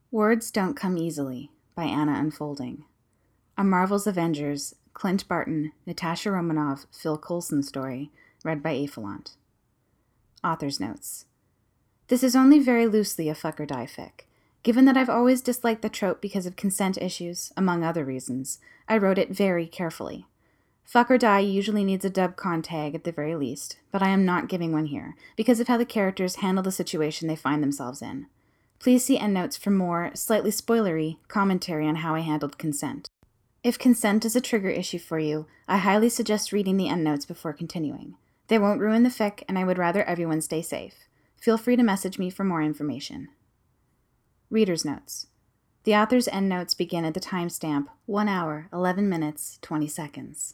Words Don't Come Easily by Anna Unfolding. A Marvel's Avengers, Clint Barton, Natasha Romanoff, Phil Coulson story, read by Aphelant. Author's Notes. This is only very loosely a fuck or die fic. Given that I've always disliked the trope because of consent issues, among other reasons, I wrote it very carefully. Fuck or die usually needs a dubcon tag at the very least, but I am not giving one here, because of how the characters handle the situation they find themselves in. Please see endnotes for more, slightly spoilery, commentary on how I handled consent. If consent is a trigger issue for you, I highly suggest reading the endnotes before continuing. They won't ruin the fic, and I would rather everyone stay safe. Feel free to message me for more information. Reader's Notes. The author's endnotes begin at the timestamp 1 hour, 11 minutes, 20 seconds.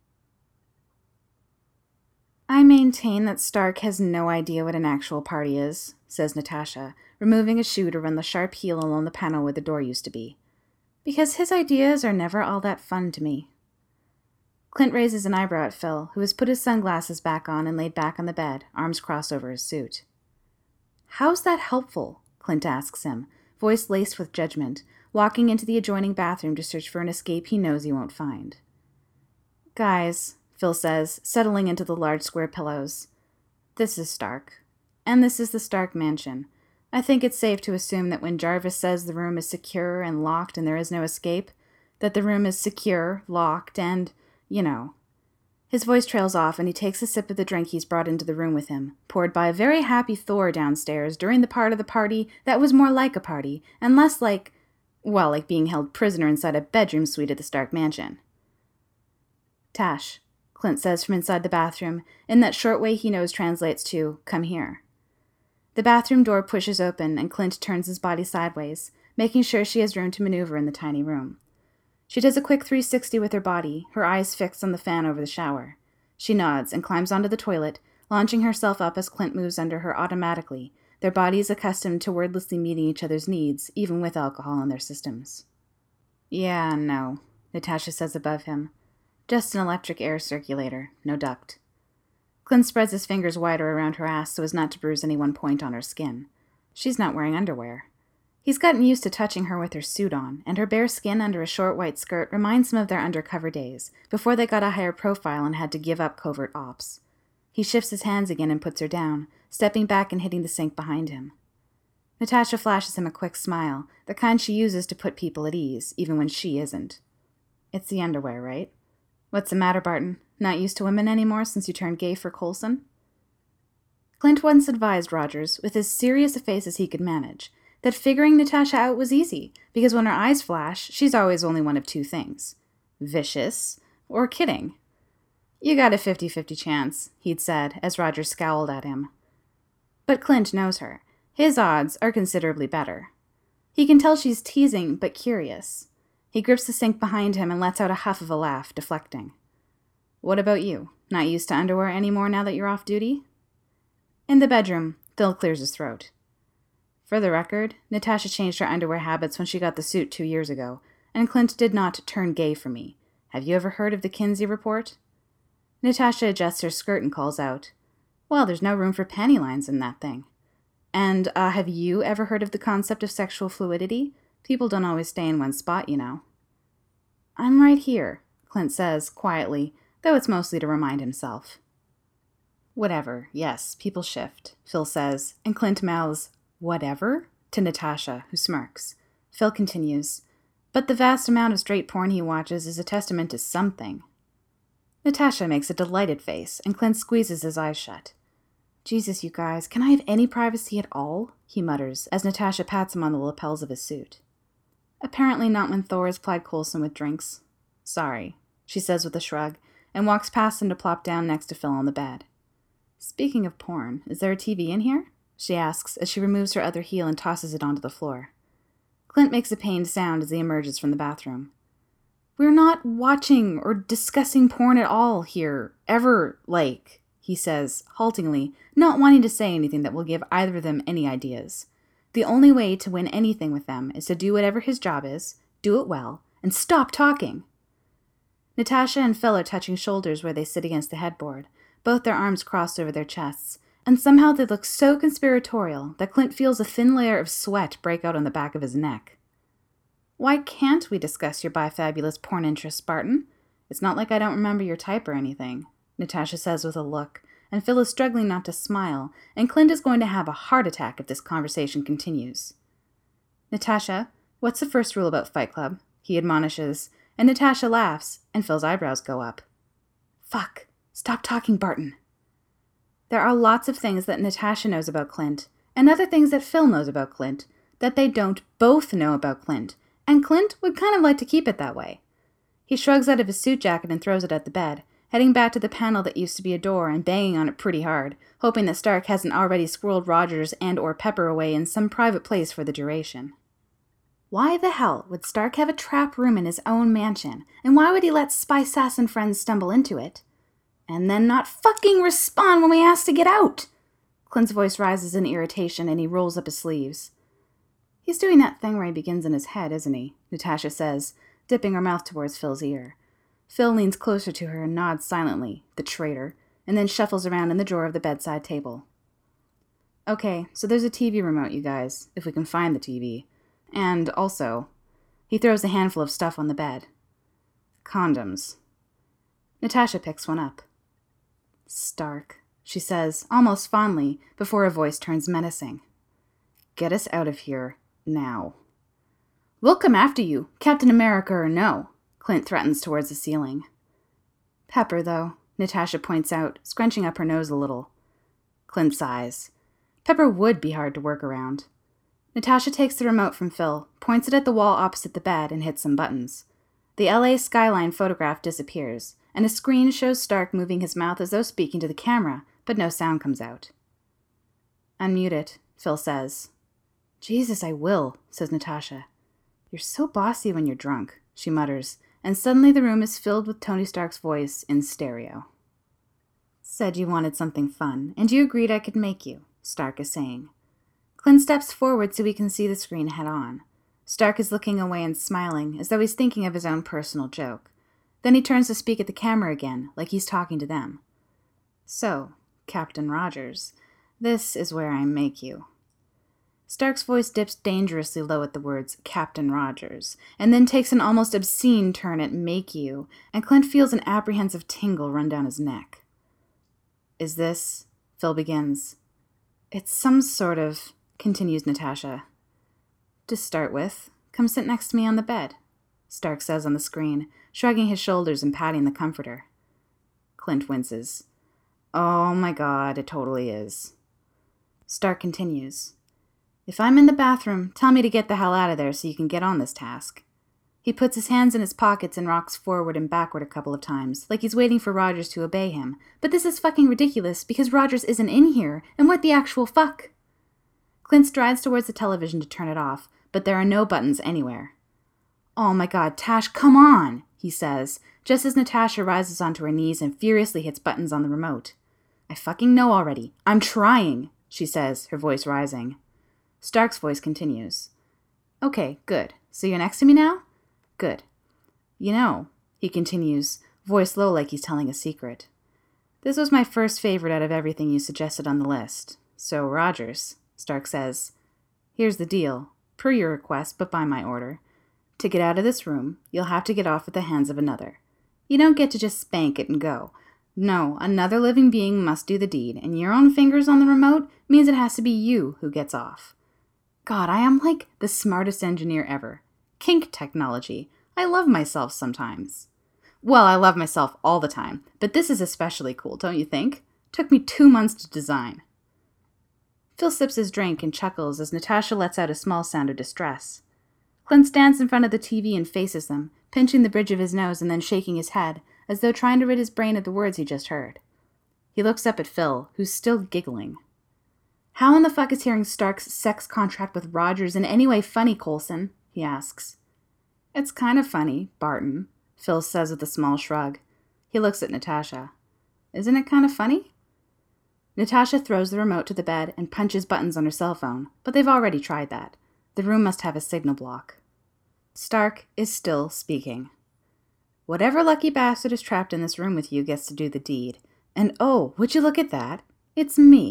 I maintain that Stark has no idea what an actual party is, says Natasha, removing a shoe to run the sharp heel along the panel where the door used to be. Because his ideas are never all that fun to me. Clint raises an eyebrow at Phil, who has put his sunglasses back on and laid back on the bed, arms crossed over his suit. How's that helpful? Clint asks him, voice laced with judgment, walking into the adjoining bathroom to search for an escape he knows he won't find. Guys, Phil says, settling into the large square pillows. This is Stark. And this is the Stark mansion. I think it's safe to assume that when Jarvis says the room is secure and locked and there is no escape, that the room is secure, locked, and, you know. His voice trails off and he takes a sip of the drink he's brought into the room with him, poured by a very happy Thor downstairs during the part of the party that was more like a party and less like, well, like being held prisoner inside a bedroom suite at the Stark mansion. Tash, Clint says from inside the bathroom, in that short way he knows translates to, come here. The bathroom door pushes open and Clint turns his body sideways, making sure she has room to maneuver in the tiny room. She does a quick 360 with her body, her eyes fixed on the fan over the shower. She nods and climbs onto the toilet, launching herself up as Clint moves under her automatically, their bodies accustomed to wordlessly meeting each other's needs, even with alcohol in their systems. Yeah, no, Natasha says above him. Just an electric air circulator, no duct. Clint spreads his fingers wider around her ass so as not to bruise any one point on her skin. She's not wearing underwear. He's gotten used to touching her with her suit on, and her bare skin under a short white skirt reminds him of their undercover days, before they got a higher profile and had to give up covert ops. He shifts his hands again and puts her down, stepping back and hitting the sink behind him. Natasha flashes him a quick smile, the kind she uses to put people at ease, even when she isn't. It's the underwear, right? What's the matter, Barton? Not used to women anymore since you turned gay for Coulson? Clint once advised Rogers, with as serious a face as he could manage, that figuring Natasha out was easy, because when her eyes flash, she's always only one of two things. Vicious or kidding. You got a 50-50 chance, he'd said, as Rogers scowled at him. But Clint knows her. His odds are considerably better. He can tell she's teasing, but curious. He grips the sink behind him and lets out a huff of a laugh, deflecting. What about you? Not used to underwear anymore now that you're off duty? In the bedroom, Phil clears his throat. For the record, Natasha changed her underwear habits when she got the suit 2 years ago, and Clint did not turn gay for me. Have you ever heard of the Kinsey report? Natasha adjusts her skirt and calls out, well, there's no room for panty lines in that thing. And, have you ever heard of the concept of sexual fluidity? People don't always stay in one spot, you know. I'm right here, Clint says, quietly, though it's mostly to remind himself. Whatever, yes, people shift, Phil says, and Clint mouths, whatever? To Natasha, who smirks. Phil continues, but the vast amount of straight porn he watches is a testament to something. Natasha makes a delighted face, and Clint squeezes his eyes shut. Jesus, you guys, can I have any privacy at all? He mutters, as Natasha pats him on the lapels of his suit. Apparently not when Thor has plied Coulson with drinks. Sorry, she says with a shrug, and walks past him to plop down next to Phil on the bed. Speaking of porn, is there a TV in here? She asks as she removes her other heel and tosses it onto the floor. Clint makes a pained sound as he emerges from the bathroom. We're not watching or discussing porn at all here, ever, he says, haltingly, not wanting to say anything that will give either of them any ideas. The only way to win anything with them is to do whatever his job is, do it well, and stop talking. Natasha and Phil are touching shoulders where they sit against the headboard, both their arms crossed over their chests, and somehow they look so conspiratorial that Clint feels a thin layer of sweat break out on the back of his neck. Why can't we discuss your bifabulous porn interest, Barton? It's not like I don't remember your type or anything, Natasha says with a look, and Phil is struggling not to smile, and Clint is going to have a heart attack if this conversation continues. Natasha, what's the first rule about Fight Club? He admonishes, and Natasha laughs, and Phil's eyebrows go up. Fuck. Stop talking, Barton. There are lots of things that Natasha knows about Clint, and other things that Phil knows about Clint, that they don't both know about Clint, and Clint would kind of like to keep it that way. He shrugs out of his suit jacket and throws it at the bed, heading back to the panel that used to be a door and banging on it pretty hard, hoping that Stark hasn't already squirreled Rogers and or Pepper away in some private place for the duration. Why the hell would Stark have a trap room in his own mansion, and why would he let Spy Sass and friends stumble into it? And then not fucking respond when we ask to get out! Clint's voice rises in irritation and he rolls up his sleeves. He's doing that thing where he begins in his head, isn't he? Natasha says, dipping her mouth towards Phil's ear. Phil leans closer to her and nods silently, the traitor, and then shuffles around in the drawer of the bedside table. Okay, so there's a TV remote, you guys, if we can find the TV. And also, he throws a handful of stuff on the bed. Condoms. Natasha picks one up. Stark, she says, almost fondly, before her voice turns menacing. Get us out of here, now. We'll come after you, Captain America or no, Clint threatens towards the ceiling. Pepper, though, Natasha points out, scrunching up her nose a little. Clint sighs. Pepper would be hard to work around. Natasha takes the remote from Phil, points it at the wall opposite the bed, and hits some buttons. The LA skyline photograph disappears, and a screen shows Stark moving his mouth as though speaking to the camera, but no sound comes out. Unmute it, Phil says. Jesus, I will, says Natasha. You're so bossy when you're drunk, she mutters, and suddenly the room is filled with Tony Stark's voice in stereo. Said you wanted something fun, and you agreed I could make you, Stark is saying. Clint steps forward so we can see the screen head on. Stark is looking away and smiling, as though he's thinking of his own personal joke. Then he turns to speak at the camera again, like he's talking to them. So, Captain Rogers, this is where I make you. Stark's voice dips dangerously low at the words Captain Rogers, and then takes an almost obscene turn at make you, and Clint feels an apprehensive tingle run down his neck. Is this? Phil begins. It's some sort of, continues Natasha. To start with, come sit next to me on the bed, Stark says on the screen, shrugging his shoulders and patting the comforter. Clint winces. Oh my God, it totally is. Stark continues. If I'm in the bathroom, tell me to get the hell out of there so you can get on this task. He puts his hands in his pockets and rocks forward and backward a couple of times, like he's waiting for Rogers to obey him. But this is fucking ridiculous because Rogers isn't in here, and what the actual fuck? Clint strides towards the television to turn it off, but there are no buttons anywhere. Oh my God, Tash, come on, he says, just as Natasha rises onto her knees and furiously hits buttons on the remote. I fucking know already. I'm trying, she says, her voice rising. Stark's voice continues. Okay, good. So you're next to me now? Good. You know, he continues, voice low like he's telling a secret. This was my first favorite out of everything you suggested on the list. So, Rogers, Stark says, here's the deal, per your request, but by my order. To get out of this room, you'll have to get off at the hands of another. You don't get to just spank it and go. No, another living being must do the deed, and your own fingers on the remote means it has to be you who gets off. God, I am like the smartest engineer ever. Kink technology. I love myself sometimes. Well, I love myself all the time, but this is especially cool, don't you think? Took me 2 months to design. Phil sips his drink and chuckles as Natasha lets out a small sound of distress. Clint stands in front of the TV and faces them, pinching the bridge of his nose and then shaking his head, as though trying to rid his brain of the words he just heard. He looks up at Phil, who's still giggling. How in the fuck is hearing Stark's sex contract with Rogers in any way funny, Coulson? He asks. It's kind of funny, Barton, Phil says with a small shrug. He looks at Natasha. Isn't it kind of funny? Natasha throws the remote to the bed and punches buttons on her cell phone, but they've already tried that. The room must have a signal block. Stark is still speaking. Whatever lucky bastard is trapped in this room with you gets to do the deed. And oh, would you look at that? It's me.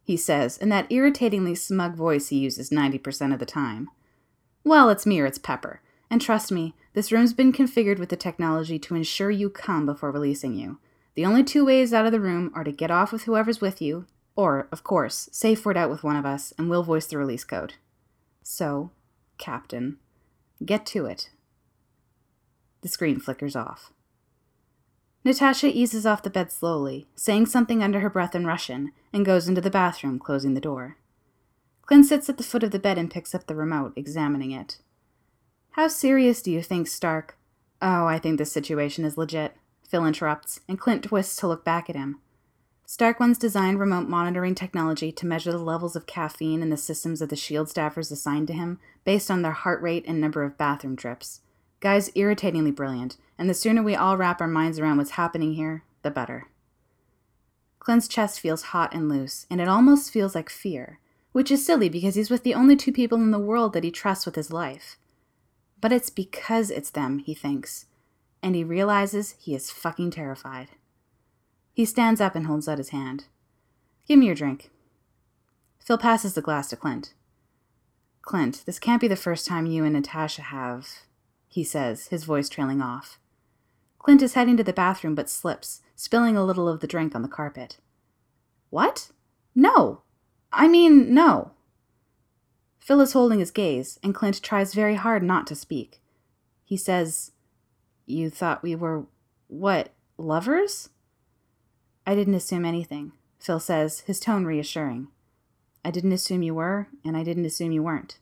he says, in that irritatingly smug voice he uses 90% of the time. Well, it's me or it's Pepper. And trust me, this room's been configured with the technology to ensure you come before releasing you. The only two ways out of the room are to get off with whoever's with you, or, of course, safe word out with one of us, and we'll voice the release code. So, Captain, get to it. The screen flickers off. Natasha eases off the bed slowly, saying something under her breath in Russian, and goes into the bathroom, closing the door. Clint sits at the foot of the bed and picks up the remote, examining it. How serious do you think, Stark? Oh, I think this situation is legit, Phil interrupts, and Clint twists to look back at him. Stark once designed remote monitoring technology to measure the levels of caffeine in the systems of the SHIELD staffers assigned to him based on their heart rate and number of bathroom trips. Guy's irritatingly brilliant, and the sooner we all wrap our minds around what's happening here, the better. Clint's chest feels hot and loose, and it almost feels like fear, which is silly because he's with the only two people in the world that he trusts with his life. But it's because it's them, he thinks, and he realizes he is fucking terrified. He stands up and holds out his hand. Give me your drink. Phil passes the glass to Clint. Clint, this can't be the first time you and Natasha have, he says, his voice trailing off. Clint is heading to the bathroom but slips, spilling a little of the drink on the carpet. What? No. No. Phil is holding his gaze, and Clint tries very hard not to speak. He says, You thought we were, what, lovers? I didn't assume anything, Phil says, his tone reassuring. I didn't assume you were, and I didn't assume you weren't.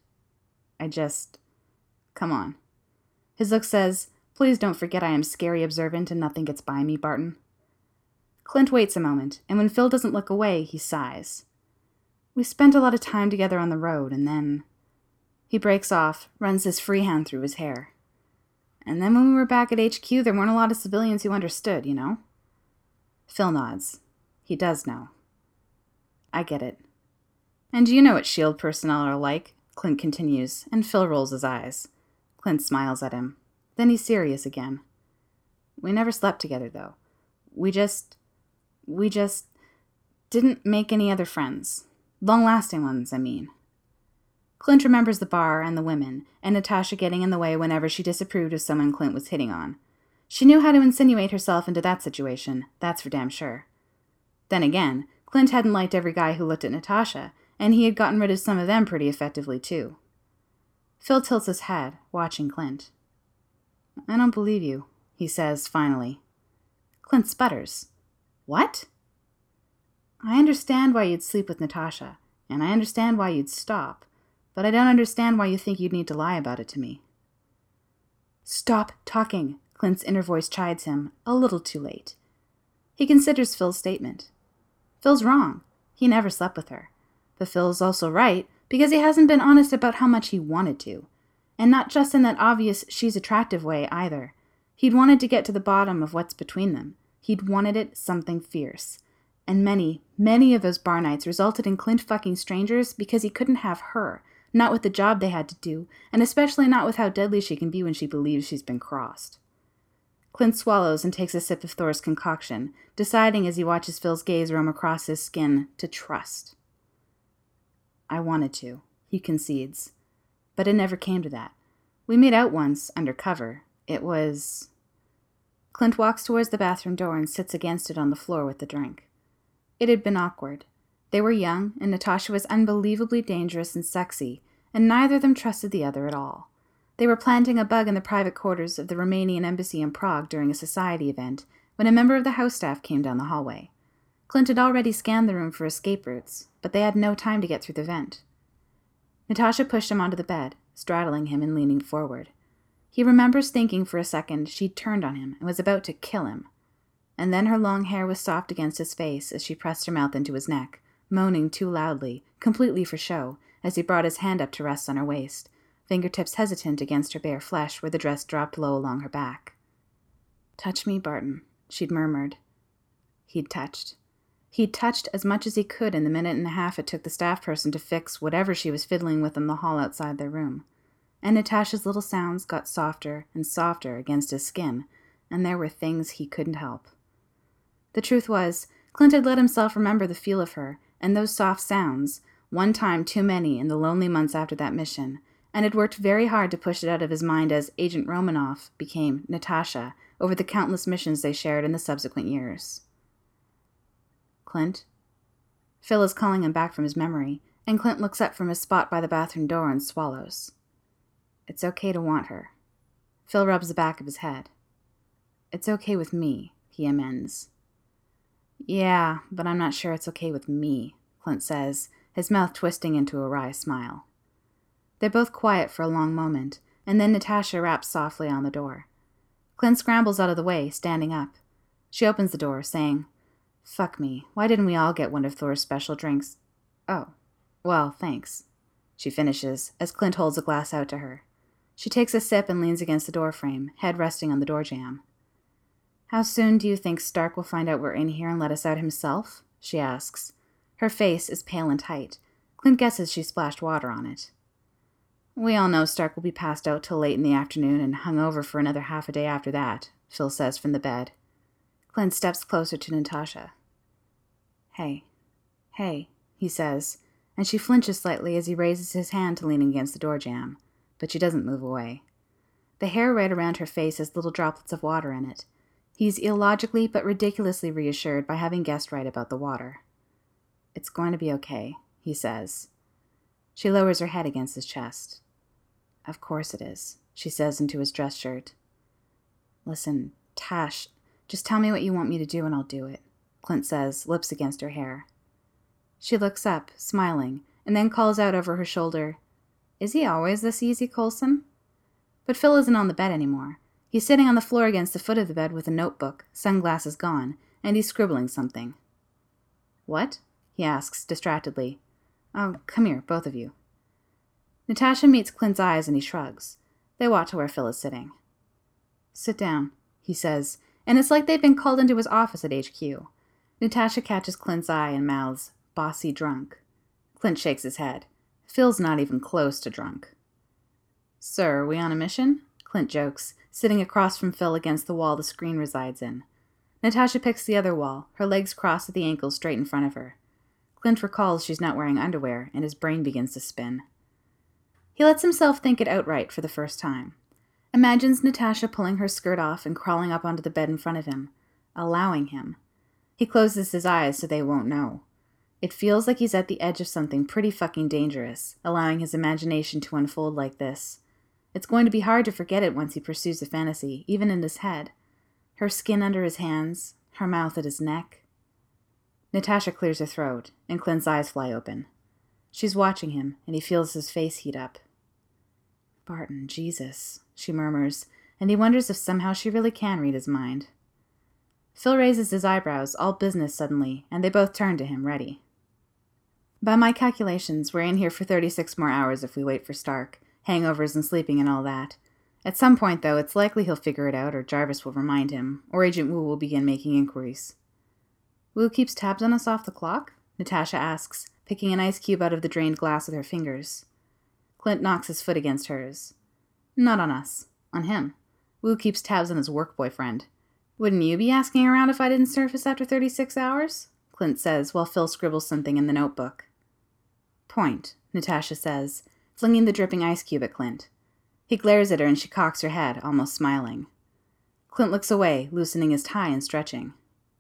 Come on. His look says, Please don't forget I am scary observant and nothing gets by me, Barton. Clint waits a moment, and when Phil doesn't look away, he sighs. We spent a lot of time together on the road, and then... He breaks off, runs his free hand through his hair. And then when we were back at HQ, there weren't a lot of civilians who understood, you know? Phil nods. He does know. I get it. And you know what SHIELD personnel are like, Clint continues, and Phil rolls his eyes. Clint smiles at him. Then he's serious again. We never slept together, though. We just didn't make any other friends. Long-lasting ones, I mean. Clint remembers the bar and the women, and Natasha getting in the way whenever she disapproved of someone Clint was hitting on. She knew how to insinuate herself into that situation, that's for damn sure. Then again, Clint hadn't liked every guy who looked at Natasha, and he had gotten rid of some of them pretty effectively, too. Phil tilts his head, watching Clint. I don't believe you, he says, finally. Clint sputters. What? I understand why you'd sleep with Natasha, and I understand why you'd stop, but I don't understand why you think you'd need to lie about it to me. Stop talking, Clint's inner voice chides him, a little too late. He considers Phil's statement. Phil's wrong. He never slept with her. But Phil's also right, because he hasn't been honest about how much he wanted to. And not just in that obvious she's attractive way, either. He'd wanted to get to the bottom of what's between them. He'd wanted it something fierce. And many, many of those bar nights resulted in Clint fucking strangers because he couldn't have her, not with the job they had to do, and especially not with how deadly she can be when she believes she's been crossed. Clint swallows and takes a sip of Thor's concoction, deciding as he watches Phil's gaze roam across his skin to trust. I wanted to, he concedes. But it never came to that. We made out once, undercover. It was... Clint walks towards the bathroom door and sits against it on the floor with the drink. It had been awkward. They were young, and Natasha was unbelievably dangerous and sexy, and neither of them trusted the other at all. They were planting a bug in the private quarters of the Romanian embassy in Prague during a society event when a member of the house staff came down the hallway. Clint had already scanned the room for escape routes, but they had no time to get through the vent. Natasha pushed him onto the bed, straddling him and leaning forward. He remembers thinking for a second she'd turned on him and was about to kill him. And then her long hair was soft against his face as she pressed her mouth into his neck, moaning too loudly, completely for show, as he brought his hand up to rest on her waist, fingertips hesitant against her bare flesh where the dress dropped low along her back. Touch me, Barton, she'd murmured. He'd touched. He'd touched as much as he could in the minute and a half it took the staff person to fix whatever she was fiddling with in the hall outside their room. And Natasha's little sounds got softer and softer against his skin, and there were things he couldn't help. The truth was, Clint had let himself remember the feel of her, and those soft sounds, one time too many in the lonely months after that mission, and had worked very hard to push it out of his mind as Agent Romanoff became Natasha over the countless missions they shared in the subsequent years. Clint? Phil is calling him back from his memory, and Clint looks up from his spot by the bathroom door and swallows. It's okay to want her. Phil rubs the back of his head. It's okay with me, he amends. Yeah, but I'm not sure it's okay with me, Clint says, his mouth twisting into a wry smile. They're both quiet for a long moment, and then Natasha raps softly on the door. Clint scrambles out of the way, standing up. She opens the door, saying, Fuck me, why didn't we all get one of Thor's special drinks? Oh, well, thanks. She finishes, as Clint holds a glass out to her. She takes a sip and leans against the doorframe, head resting on the door jamb. How soon do you think Stark will find out we're in here and let us out himself? She asks. Her face is pale and tight. Clint guesses she splashed water on it. We all know Stark will be passed out till late in the afternoon and hung over for another half a day after that, Phil says from the bed. Clint steps closer to Natasha. Hey, he says, and she flinches slightly as he raises his hand to lean against the door jamb, but she doesn't move away. The hair right around her face has little droplets of water in it. He's illogically but ridiculously reassured by having guessed right about the water. It's going to be okay, he says. She lowers her head against his chest. Of course it is, she says into his dress shirt. Listen, Tash, just tell me what you want me to do and I'll do it, Clint says, lips against her hair. She looks up, smiling, and then calls out over her shoulder, Is he always this easy, Coulson? But Phil isn't on the bed anymore. He's sitting on the floor against the foot of the bed with a notebook, sunglasses gone, and he's scribbling something. What? He asks, distractedly. Oh, come here, both of you. Natasha meets Clint's eyes and he shrugs. They walk to where Phil is sitting. Sit down, he says, and it's like they've been called into his office at HQ. Natasha catches Clint's eye and mouths, bossy drunk. Clint shakes his head. Phil's not even close to drunk. Sir, are we on a mission? Clint jokes, sitting across from Phil against the wall the screen resides in. Natasha picks the other wall, her legs crossed at the ankles straight in front of her. Clint recalls she's not wearing underwear, and his brain begins to spin. He lets himself think it outright for the first time. Imagines Natasha pulling her skirt off and crawling up onto the bed in front of him, allowing him. He closes his eyes so they won't know. It feels like he's at the edge of something pretty fucking dangerous, allowing his imagination to unfold like this. It's going to be hard to forget it once he pursues the fantasy, even in his head. Her skin under his hands, her mouth at his neck. Natasha clears her throat, and Clint's eyes fly open. She's watching him, and he feels his face heat up. Barton, Jesus, she murmurs, and he wonders if somehow she really can read his mind. Phil raises his eyebrows, all business suddenly, and they both turn to him, ready. By my calculations, we're in here for 36 more hours if we wait for Stark, hangovers and sleeping and all that. At some point, though, it's likely he'll figure it out, or Jarvis will remind him, or Agent Wu will begin making inquiries. Wu keeps tabs on us off the clock? Natasha asks, picking an ice cube out of the drained glass with her fingers. Clint knocks his foot against hers. Not on us. On him. Wu keeps tabs on his work boyfriend. Wouldn't you be asking around if I didn't surface after 36 hours? Clint says, while Phil scribbles something in the notebook. Point, Natasha says, flinging the dripping ice cube at Clint. He glares at her and she cocks her head, almost smiling. Clint looks away, loosening his tie and stretching.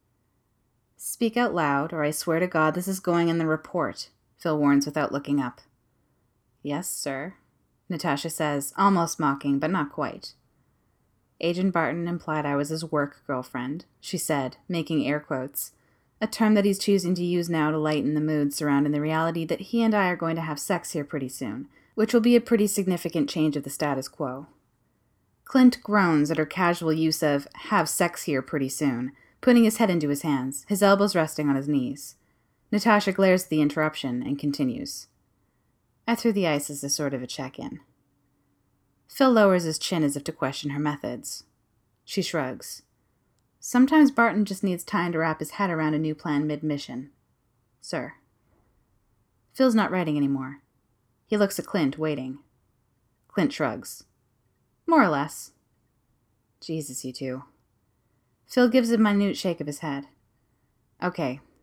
Speak out loud, or I swear to God this is going in the report, Phil warns without looking up. Yes, sir, Natasha says, almost mocking, but not quite. Agent Barton implied I was his work girlfriend, she said, making air quotes, a term that he's choosing to use now to lighten the mood surrounding the reality that he and I are going to have sex here pretty soon, which will be a pretty significant change of the status quo. Clint groans at her casual use of have sex here pretty soon, putting his head into his hands, his elbows resting on his knees. Natasha glares at the interruption and continues. I threw the ice as a sort of a check-in. Phil lowers his chin as if to question her methods. She shrugs. Sometimes Barton just needs time to wrap his head around a new plan mid-mission. Sir. Phil's not writing anymore. He looks at Clint, waiting. Clint shrugs. More or less. Jesus, you two. Phil gives a minute shake of his head. Okay,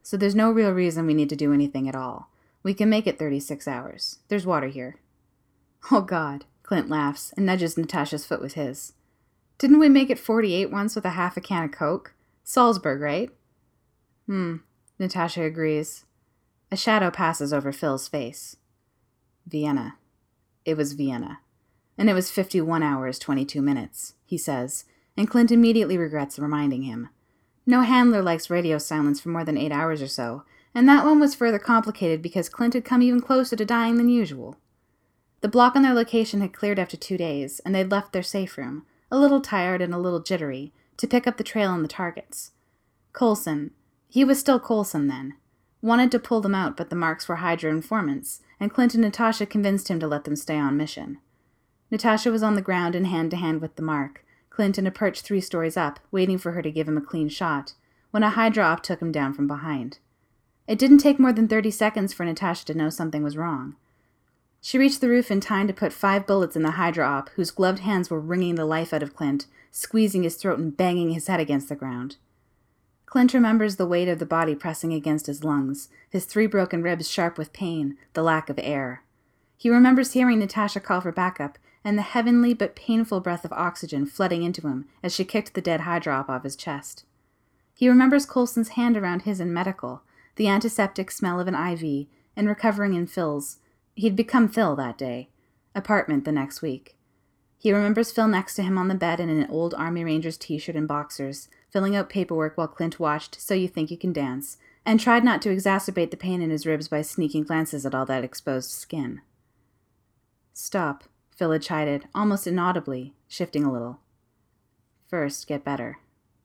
so there's no real reason we need to do anything at all. We can make it 36 hours. There's water here." "Oh, God," Clint laughs and nudges Natasha's foot with his. "Didn't we make it 48 once with a half a can of Coke? Salzburg, right?" Natasha agrees. A shadow passes over Phil's face. Vienna. It was Vienna. And it was 51 hours, 22 minutes, he says, and Clint immediately regrets reminding him. No handler likes radio silence for more than 8 hours or so, and that one was further complicated because Clint had come even closer to dying than usual. The block on their location had cleared after 2 days, and they'd left their safe room, a little tired and a little jittery, to pick up the trail and the targets. Coulson, he was still Coulson then, wanted to pull them out, but the marks were Hydra informants, and Clint and Natasha convinced him to let them stay on mission. Natasha was on the ground and hand-to-hand with the mark, Clint in a perch 3 stories up, waiting for her to give him a clean shot, when a Hydra op took him down from behind. It didn't take more than 30 seconds for Natasha to know something was wrong. She reached the roof in time to put 5 bullets in the Hydra op, whose gloved hands were wringing the life out of Clint, squeezing his throat and banging his head against the ground. Clint remembers the weight of the body pressing against his lungs, his 3 broken ribs sharp with pain, the lack of air. He remembers hearing Natasha call for backup, and the heavenly but painful breath of oxygen flooding into him as she kicked the dead Hydra op off his chest. He remembers Coulson's hand around his in medical, the antiseptic smell of an IV, and recovering in Phil's. He'd become Phil that day. Apartment the next week. He remembers Phil next to him on the bed in an old Army Rangers t-shirt and boxers, filling out paperwork while Clint watched So You Think You Can Dance, and tried not to exacerbate the pain in his ribs by sneaking glances at all that exposed skin. "Stop," Phil had chided, almost inaudibly, shifting a little. "First, get better."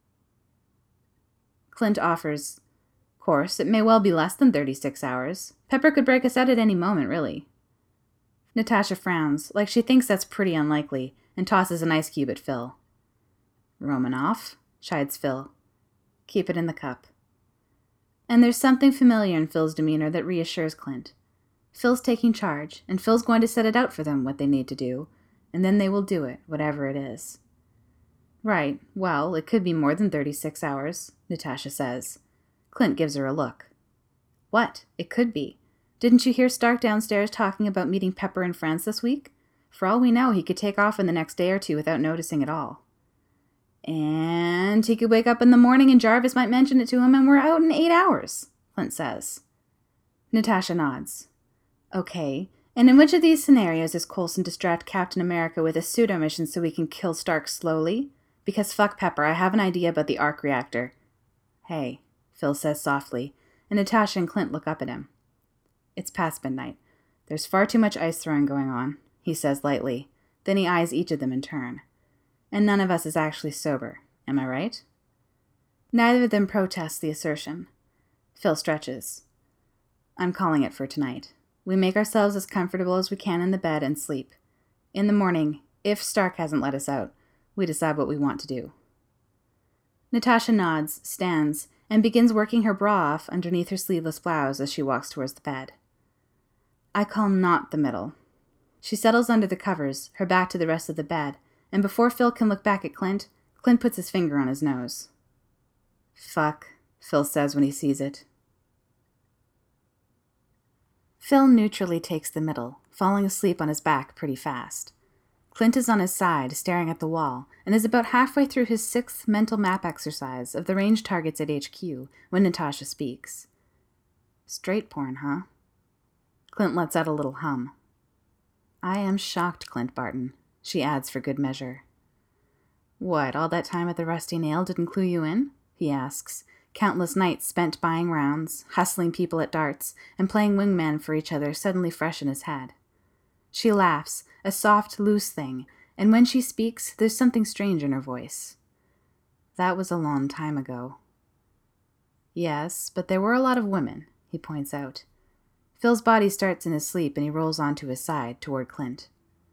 Clint offers, "Course, it may well be less than 36 hours. Pepper could break us out at any moment, really." Natasha frowns, like she thinks that's pretty unlikely, and tosses an ice cube at Phil. "Romanoff," chides Phil. "Keep it in the cup." And there's something familiar in Phil's demeanor that reassures Clint. Phil's taking charge, and Phil's going to set it out for them what they need to do, and then they will do it, whatever it is. "Right, well, it could be more than 36 hours, Natasha says. Clint gives her a look. "What? It could be. Didn't you hear Stark downstairs talking about meeting Pepper in France this week? For all we know, he could take off in the next day or 2 without noticing at all. And he could wake up in the morning and Jarvis might mention it to him and we're out in 8 hours, Clint says. Natasha nods. Okay, and in which of these scenarios does Coulson distract Captain America with a pseudo mission so we can kill Stark slowly? Because fuck Pepper, I have an idea about the arc reactor. Hey, Phil says softly, and Natasha and Clint look up at him. It's past midnight. There's far too much ice throwing going on, he says lightly. Then he eyes each of them in turn. And none of us is actually sober, am I right? Neither of them protests the assertion. Phil stretches. I'm calling it for tonight. We make ourselves as comfortable as we can in the bed and sleep. In the morning, if Stark hasn't let us out, we decide what we want to do. Natasha nods, stands, and begins working her bra off underneath her sleeveless blouse as she walks towards the bed. I call not the middle. She settles under the covers, her back to the rest of the bed, and before Phil can look back at Clint, Clint puts his finger on his nose. Fuck, Phil says when he sees it. Phil neutrally takes the middle, falling asleep on his back pretty fast. Clint is on his side, staring at the wall, and is about halfway through his 6th mental map exercise of the range targets at HQ when Natasha speaks. Straight porn, huh? Clint lets out a little hum. I am shocked, Clint Barton, she adds for good measure. What, all that time at the Rusty Nail didn't clue you in? He asks. Countless nights spent buying rounds, hustling people at darts, and playing wingman for each other suddenly fresh in his head. She laughs, a soft, loose thing, and when she speaks, there's something strange in her voice. That was a long time ago. Yes, but there were a lot of women, he points out. Phil's body starts in his sleep and he rolls onto his side, toward Clint.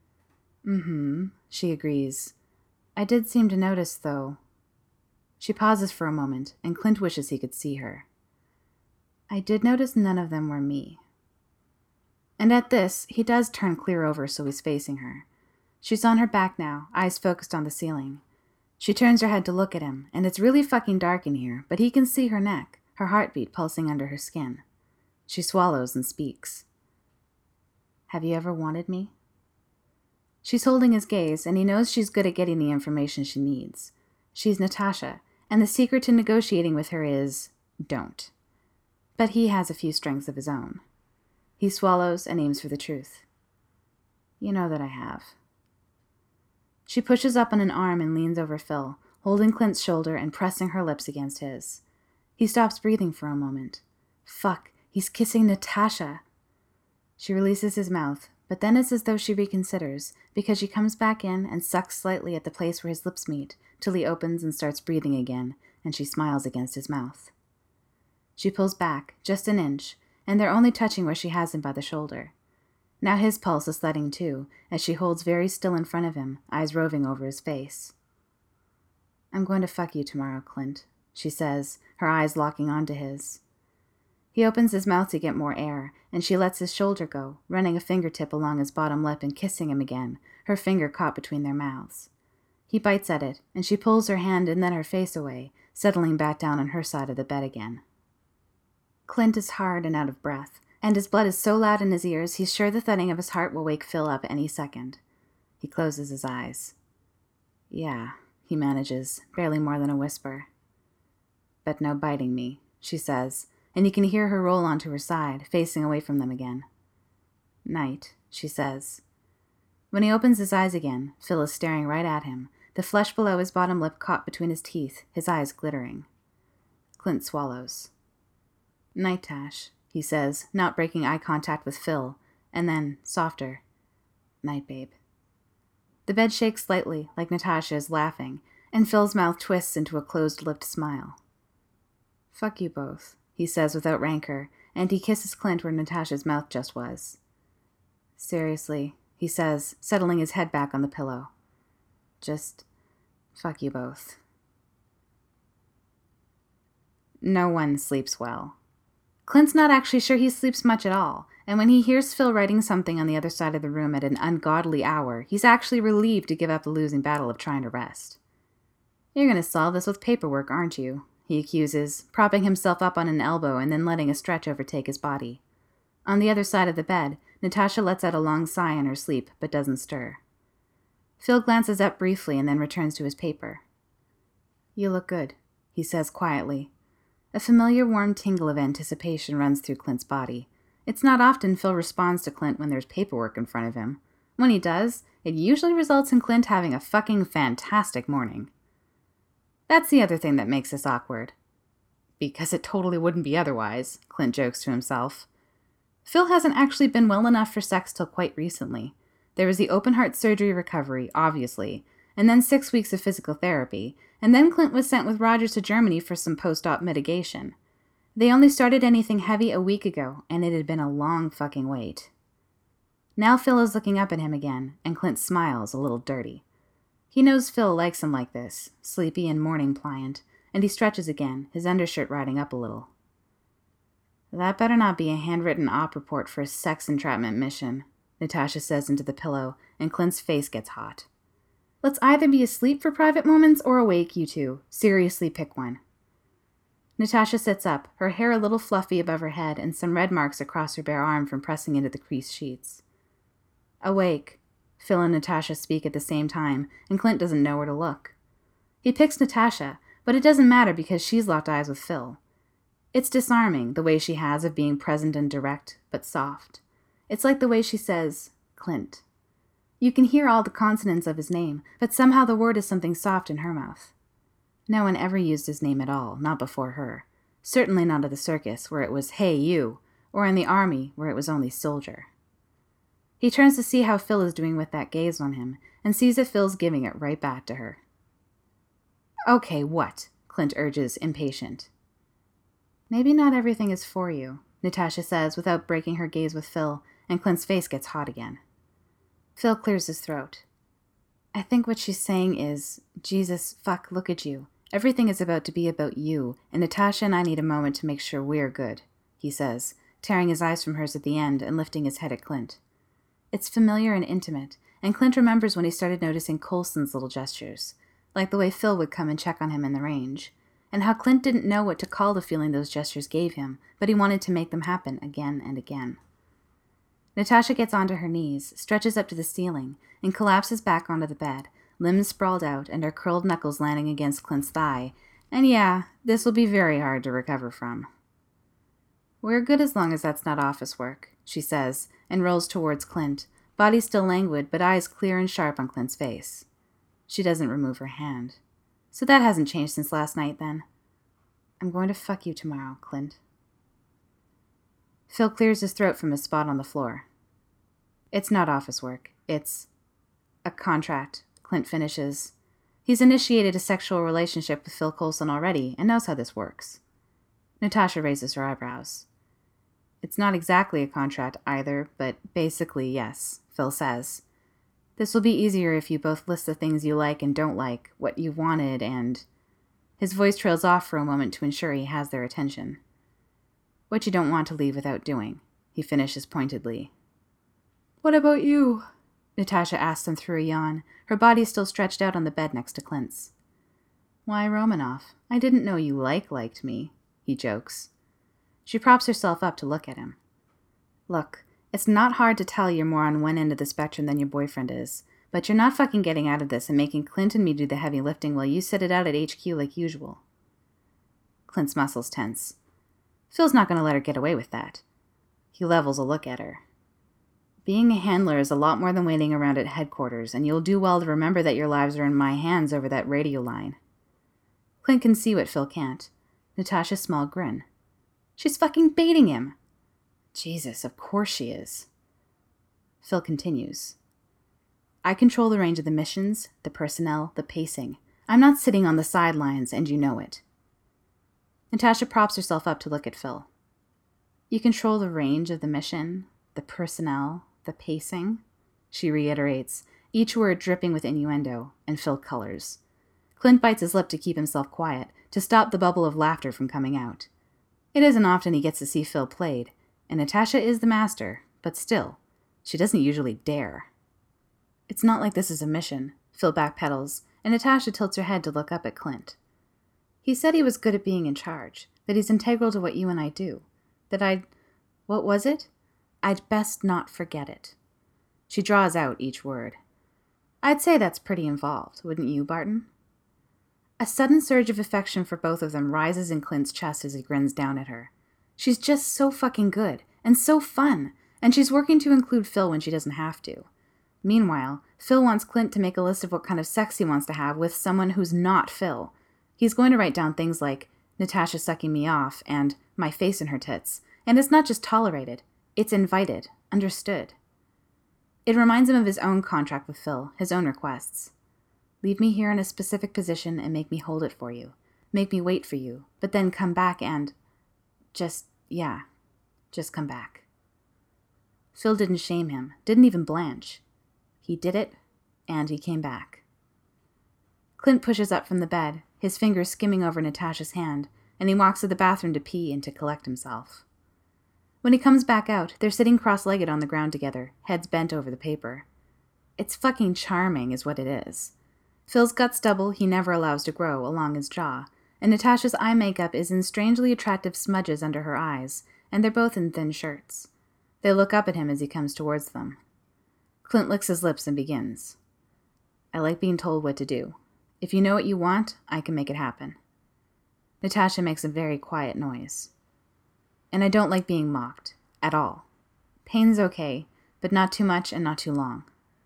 She agrees. I did seem to notice, though. She pauses for a moment, and Clint wishes he could see her. I did notice none of them were me. And at this, he does turn clear over so he's facing her. She's on her back now, eyes focused on the ceiling. She turns her head to look at him, and it's really fucking dark in here, but he can see her neck, her heartbeat pulsing under her skin. She swallows and speaks. Have you ever wanted me? She's holding his gaze, and he knows she's good at getting the information she needs. She's Natasha, and the secret to negotiating with her is, don't. But he has a few strengths of his own. He swallows and aims for the truth. You know that I have. She pushes up on an arm and leans over Phil, holding Clint's shoulder and pressing her lips against his. He stops breathing for a moment. Fuck, he's kissing Natasha. She releases his mouth, but then it's as though she reconsiders, because she comes back in and sucks slightly at the place where his lips meet, till he opens and starts breathing again, and she smiles against his mouth. She pulls back, just an inch, and they're only touching where she has him by the shoulder. Now his pulse is thudding too, as she holds very still in front of him, eyes roving over his face. I'm going to fuck you tomorrow, Clint, she says, her eyes locking onto his. He opens his mouth to get more air, and she lets his shoulder go, running a fingertip along his bottom lip and kissing him again, her finger caught between their mouths. He bites at it, and she pulls her hand and then her face away, settling back down on her side of the bed again. Clint is hard and out of breath, and his blood is so loud in his ears he's sure the thudding of his heart will wake Phil up any second. He closes his eyes. Yeah, he manages, barely more than a whisper. But no biting me, she says, and you can hear her roll onto her side, facing away from them again. Night, she says. When he opens his eyes again, Phil is staring right at him, the flesh below his bottom lip caught between his teeth, his eyes glittering. Clint swallows. Night, Tash, he says, not breaking eye contact with Phil, and then, softer. Night, babe. The bed shakes slightly, like Natasha is laughing, and Phil's mouth twists into a closed-lipped smile. Fuck you both, he says without rancor, and he kisses Clint where Natasha's mouth just was. Seriously, he says, settling his head back on the pillow. Just fuck you both. No one sleeps well. Clint's not actually sure he sleeps much at all, and when he hears Phil writing something on the other side of the room at an ungodly hour, he's actually relieved to give up the losing battle of trying to rest. You're going to solve this with paperwork, aren't you? He accuses, propping himself up on an elbow and then letting a stretch overtake his body. On the other side of the bed, Natasha lets out a long sigh in her sleep, but doesn't stir. Phil glances up briefly and then returns to his paper. You look good, he says quietly. A familiar warm tingle of anticipation runs through Clint's body. It's not often Phil responds to Clint when there's paperwork in front of him. When he does, it usually results in Clint having a fucking fantastic morning. That's the other thing that makes this awkward. Because it totally wouldn't be otherwise, Clint jokes to himself. Phil hasn't actually been well enough for sex till quite recently. There was the open-heart surgery recovery, obviously, and then 6 weeks of physical therapy, and then Clint was sent with Rogers to Germany for some post-op mitigation. They only started anything heavy a week ago, and it had been a long fucking wait. Now Phil is looking up at him again, and Clint smiles, a little dirty. He knows Phil likes him like this, sleepy and morning pliant, and he stretches again, his undershirt riding up a little. That better not be a handwritten op report for a sex entrapment mission, Natasha says into the pillow, and Clint's face gets hot. Let's either be asleep for private moments or awake, you two. Seriously, pick one. Natasha sits up, her hair a little fluffy above her head and some red marks across her bare arm from pressing into the creased sheets. Awake. Phil and Natasha speak at the same time, and Clint doesn't know where to look. He picks Natasha, but it doesn't matter because she's locked eyes with Phil. It's disarming, the way she has of being present and direct, but soft. It's like the way she says, Clint. You can hear all the consonants of his name, but somehow the word is something soft in her mouth. No one ever used his name at all, not before her. Certainly not at the circus, where it was, hey, you, or in the army, where it was only soldier. He turns to see how Phil is doing with that gaze on him, and sees that Phil's giving it right back to her. Okay, what? Clint urges, impatient. Maybe not everything is for you, Natasha says without breaking her gaze with Phil, and Clint's face gets hot again. Phil clears his throat. I think what she's saying is, Jesus, fuck, look at you. Everything is about to be about you, and Natasha and I need a moment to make sure we're good, he says, tearing his eyes from hers at the end and lifting his head at Clint. It's familiar and intimate, and Clint remembers when he started noticing Coulson's little gestures, like the way Phil would come and check on him in the range. and how Clint didn't know what to call the feeling those gestures gave him, but he wanted to make them happen again and again. Natasha gets onto her knees, stretches up to the ceiling, and collapses back onto the bed, limbs sprawled out and her curled knuckles landing against Clint's thigh, and yeah, this will be very hard to recover from. "We're good as long as that's not office work," she says, and rolls towards Clint, body still languid but eyes clear and sharp on Clint's face. She doesn't remove her hand. "So that hasn't changed since last night, then?" "I'm going to fuck you tomorrow, Clint." Phil clears his throat from his spot on the floor. "It's not office work. It's a contract," Clint finishes. He's initiated a sexual relationship with Phil Coulson already and knows how this works. Natasha raises her eyebrows. "It's not exactly a contract either, but basically yes," Phil says. "This will be easier if you both list the things you like and don't like, what you wanted, and..." His voice trails off for a moment to ensure he has their attention. "What you don't want to leave without doing," he finishes pointedly. "What about you?" Natasha asks him through a yawn, her body still stretched out on the bed next to Clint's. "Why, Romanoff, I didn't know you liked me," he jokes. She props herself up to look at him. "Look, it's not hard to tell you're more on one end of the spectrum than your boyfriend is, but you're not fucking getting out of this and making Clint and me do the heavy lifting while you sit it out at HQ like usual." Clint's muscles tense. Phil's not going to let her get away with that. He levels a look at her. "Being a handler is a lot more than waiting around at headquarters, and you'll do well to remember that your lives are in my hands over that radio line." Clint can see what Phil can't. Natasha's small grin. She's fucking baiting him. Jesus, of course she is. Phil continues. "I control the range of the missions, the personnel, the pacing. I'm not sitting on the sidelines, and you know it." Natasha props herself up to look at Phil. "You control the range of the mission, the personnel, the pacing?" She reiterates, each word dripping with innuendo, and Phil colors. Clint bites his lip to keep himself quiet, to stop the bubble of laughter from coming out. It isn't often he gets to see Phil played, and Natasha is the master, but still, she doesn't usually dare. "It's not like this is a mission," Phil backpedals, and Natasha tilts her head to look up at Clint. "He said he was good at being in charge, that he's integral to what you and I do, that what was it? I'd best not forget it." She draws out each word. "I'd say that's pretty involved, wouldn't you, Barton?" A sudden surge of affection for both of them rises in Clint's chest as he grins down at her. She's just so fucking good, and so fun, and she's working to include Phil when she doesn't have to. Meanwhile, Phil wants Clint to make a list of what kind of sex he wants to have with someone who's not Phil. He's going to write down things like, "Natasha sucking me off," and "my face in her tits," and it's not just tolerated, it's invited, understood. It reminds him of his own contract with Phil, his own requests. "Leave me here in a specific position and make me hold it for you. Make me wait for you, but then come back and... just come back." Phil didn't shame him, didn't even blanch. He did it, and he came back. Clint pushes up from the bed, his fingers skimming over Natasha's hand, and he walks to the bathroom to pee and to collect himself. When he comes back out, they're sitting cross-legged on the ground together, heads bent over the paper. It's fucking charming is what it is. Phil's got stubble he never allows to grow along his jaw, and Natasha's eye makeup is in strangely attractive smudges under her eyes, and they're both in thin shirts. They look up at him as he comes towards them. Clint licks his lips and begins. "I like being told what to do. If you know what you want, I can make it happen." Natasha makes a very quiet noise. "And I don't like being mocked. At all. Pain's okay, but not too much and not too long."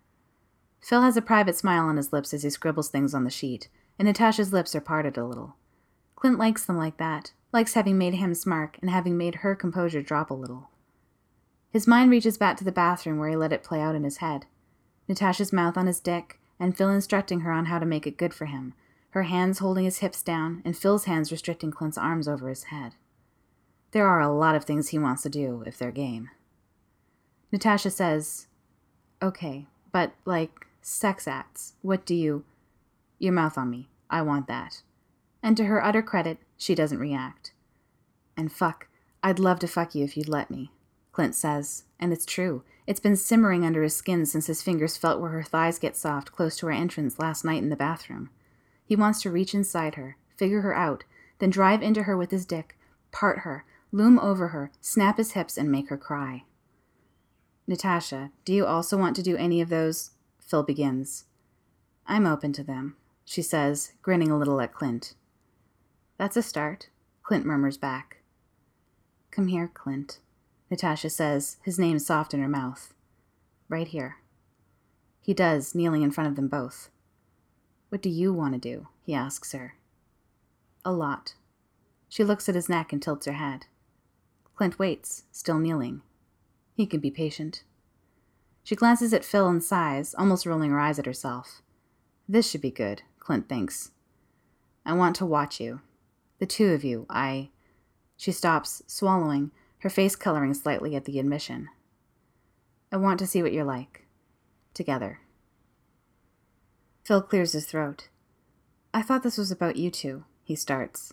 Phil has a private smile on his lips as he scribbles things on the sheet, and Natasha's lips are parted a little. Clint likes them like that, likes having made him smirk and having made her composure drop a little. His mind reaches back to the bathroom where he let it play out in his head. Natasha's mouth on his dick, and Phil instructing her on how to make it good for him, her hands holding his hips down, and Phil's hands restricting Clint's arms over his head. There are a lot of things he wants to do, if they're game. Natasha says, "Okay, but, like, sex acts, what do you... Your mouth on me. I want that." And to her utter credit, she doesn't react. "And fuck, I'd love to fuck you if you'd let me," Clint says, and it's true. It's been simmering under his skin since his fingers felt where her thighs get soft close to her entrance last night in the bathroom. He wants to reach inside her, figure her out, then drive into her with his dick, part her, loom over her, snap his hips, and make her cry. Natasha, do you also want to do any of those? Phil begins. I'm open to them, she says, grinning a little at Clint. That's a start, Clint murmurs back. Come here, Clint, Natasha says, his name soft in her mouth. Right here. He does, kneeling in front of them both. What do you want to do? He asks her. A lot. She looks at his neck and tilts her head. Clint waits, still kneeling. He can be patient. She glances at Phil and sighs, almost rolling her eyes at herself. This should be good, Clint thinks. I want to watch you. The two of you, She stops, swallowing, her face coloring slightly at the admission. I want to see what you're like. Together. Phil clears his throat. I thought this was about you two, he starts.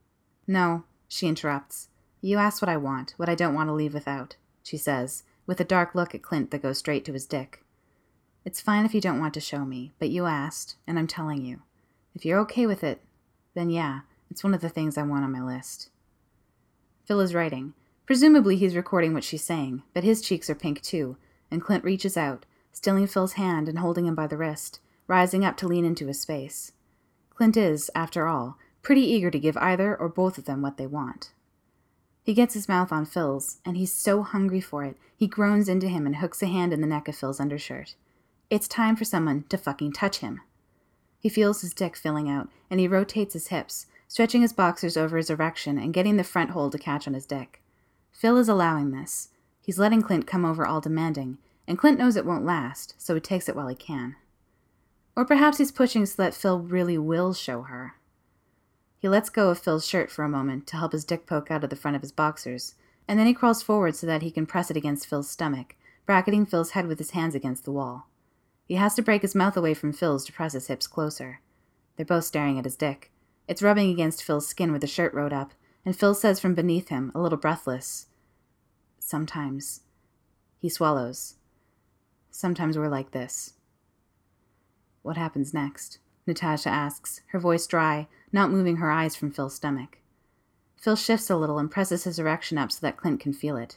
No, she interrupts. You asked what I want, what I don't want to leave without, she says, with a dark look at Clint that goes straight to his dick. It's fine if you don't want to show me, but you asked, and I'm telling you. If you're okay with it, then yeah, it's one of the things I want on my list. Phil is writing. Presumably he's recording what she's saying, but his cheeks are pink too, and Clint reaches out, stilling Phil's hand and holding him by the wrist, rising up to lean into his space. Clint is, after all, pretty eager to give either or both of them what they want. He gets his mouth on Phil's, and he's so hungry for it, he groans into him and hooks a hand in the neck of Phil's undershirt. It's time for someone to fucking touch him. He feels his dick filling out, and he rotates his hips, stretching his boxers over his erection and getting the front hole to catch on his dick. Phil is allowing this. He's letting Clint come over all demanding, and Clint knows it won't last, so he takes it while he can. Or perhaps he's pushing so that Phil really will show her. He lets go of Phil's shirt for a moment to help his dick poke out of the front of his boxers, and then he crawls forward so that he can press it against Phil's stomach, bracketing Phil's head with his hands against the wall. He has to break his mouth away from Phil's to press his hips closer. They're both staring at his dick. It's rubbing against Phil's skin with the shirt rode up, and Phil says from beneath him, a little breathless, Sometimes. He swallows. Sometimes we're like this. What happens next? Natasha asks, her voice dry, not moving her eyes from Phil's stomach. Phil shifts a little and presses his erection up so that Clint can feel it.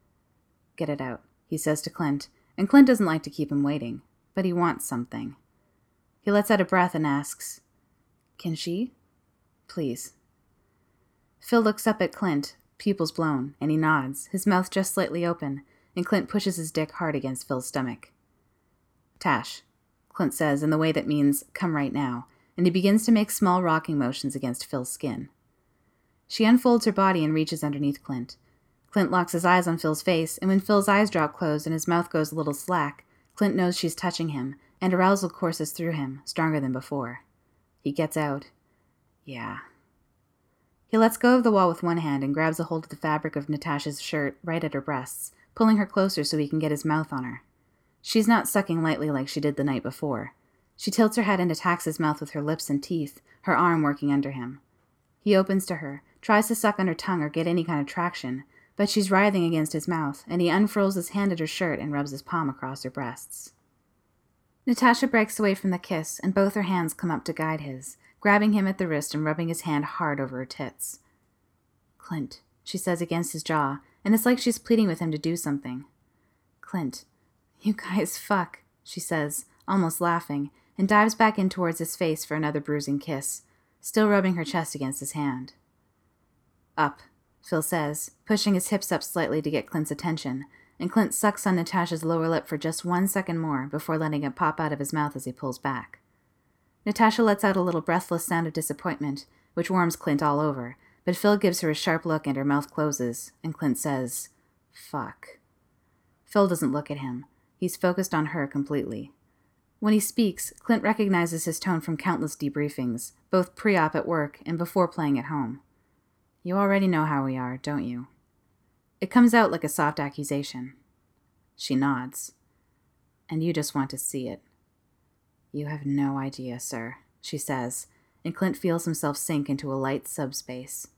Get it out, he says to Clint, and Clint doesn't like to keep him waiting, but he wants something. He lets out a breath and asks, Can she? Please. Phil looks up at Clint, pupils blown, and he nods, his mouth just slightly open, and Clint pushes his dick hard against Phil's stomach. Tash, Clint says in the way that means, come right now, and he begins to make small rocking motions against Phil's skin. She unfolds her body and reaches underneath Clint. Clint locks his eyes on Phil's face, and when Phil's eyes drop closed and his mouth goes a little slack, Clint knows she's touching him, and arousal courses through him, stronger than before. He gets out. Yeah. He lets go of the wall with one hand and grabs a hold of the fabric of Natasha's shirt right at her breasts, pulling her closer so he can get his mouth on her. She's not sucking lightly like she did the night before. She tilts her head and attacks his mouth with her lips and teeth, her arm working under him. He opens to her, tries to suck on her tongue or get any kind of traction, but she's writhing against his mouth, and he unfurls his hand at her shirt and rubs his palm across her breasts. Natasha breaks away from the kiss, and both her hands come up to guide his, grabbing him at the wrist and rubbing his hand hard over her tits. Clint, she says against his jaw, and it's like she's pleading with him to do something. Clint, you guys fuck, she says, almost laughing, and dives back in towards his face for another bruising kiss, still rubbing her chest against his hand. Up, Phil says, pushing his hips up slightly to get Clint's attention, and Clint sucks on Natasha's lower lip for just 1 second more before letting it pop out of his mouth as he pulls back. Natasha lets out a little breathless sound of disappointment, which warms Clint all over, but Phil gives her a sharp look and her mouth closes, and Clint says, Fuck. Phil doesn't look at him. He's focused on her completely. When he speaks, Clint recognizes his tone from countless debriefings, both pre-op at work and before playing at home. You already know how we are, don't you? It comes out like a soft accusation. She nods. And you just want to see it. You have no idea, sir, she says, and Clint feels himself sink into a light subspace.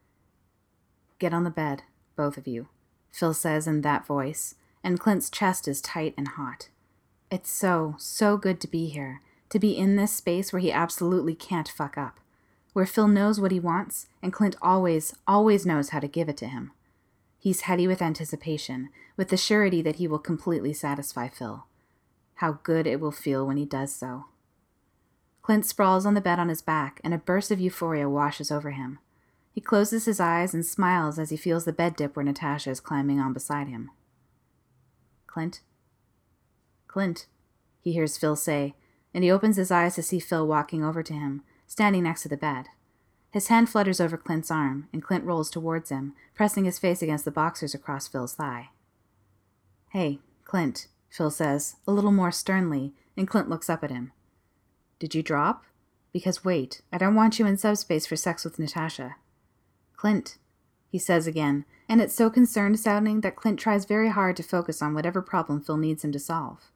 Get on the bed, both of you, Phil says in that voice, and Clint's chest is tight and hot. It's so good to be here, to be in this space where he absolutely can't fuck up, where Phil knows what he wants, and Clint always knows how to give it to him. He's heady with anticipation, with the surety that he will completely satisfy Phil. How good it will feel when he does so. Clint sprawls on the bed on his back, and a burst of euphoria washes over him. He closes his eyes and smiles as he feels the bed dip where Natasha is climbing on beside him. Clint? Clint, he hears Phil say, and he opens his eyes to see Phil walking over to him, standing next to the bed. His hand flutters over Clint's arm, and Clint rolls towards him, pressing his face against the boxers across Phil's thigh. Hey, Clint, Phil says, a little more sternly, and Clint looks up at him. Did you drop? Because wait, I don't want you in subspace for sex with Natasha. Clint, he says again, and it's so concerned sounding that Clint tries very hard to focus on whatever problem Phil needs him to solve.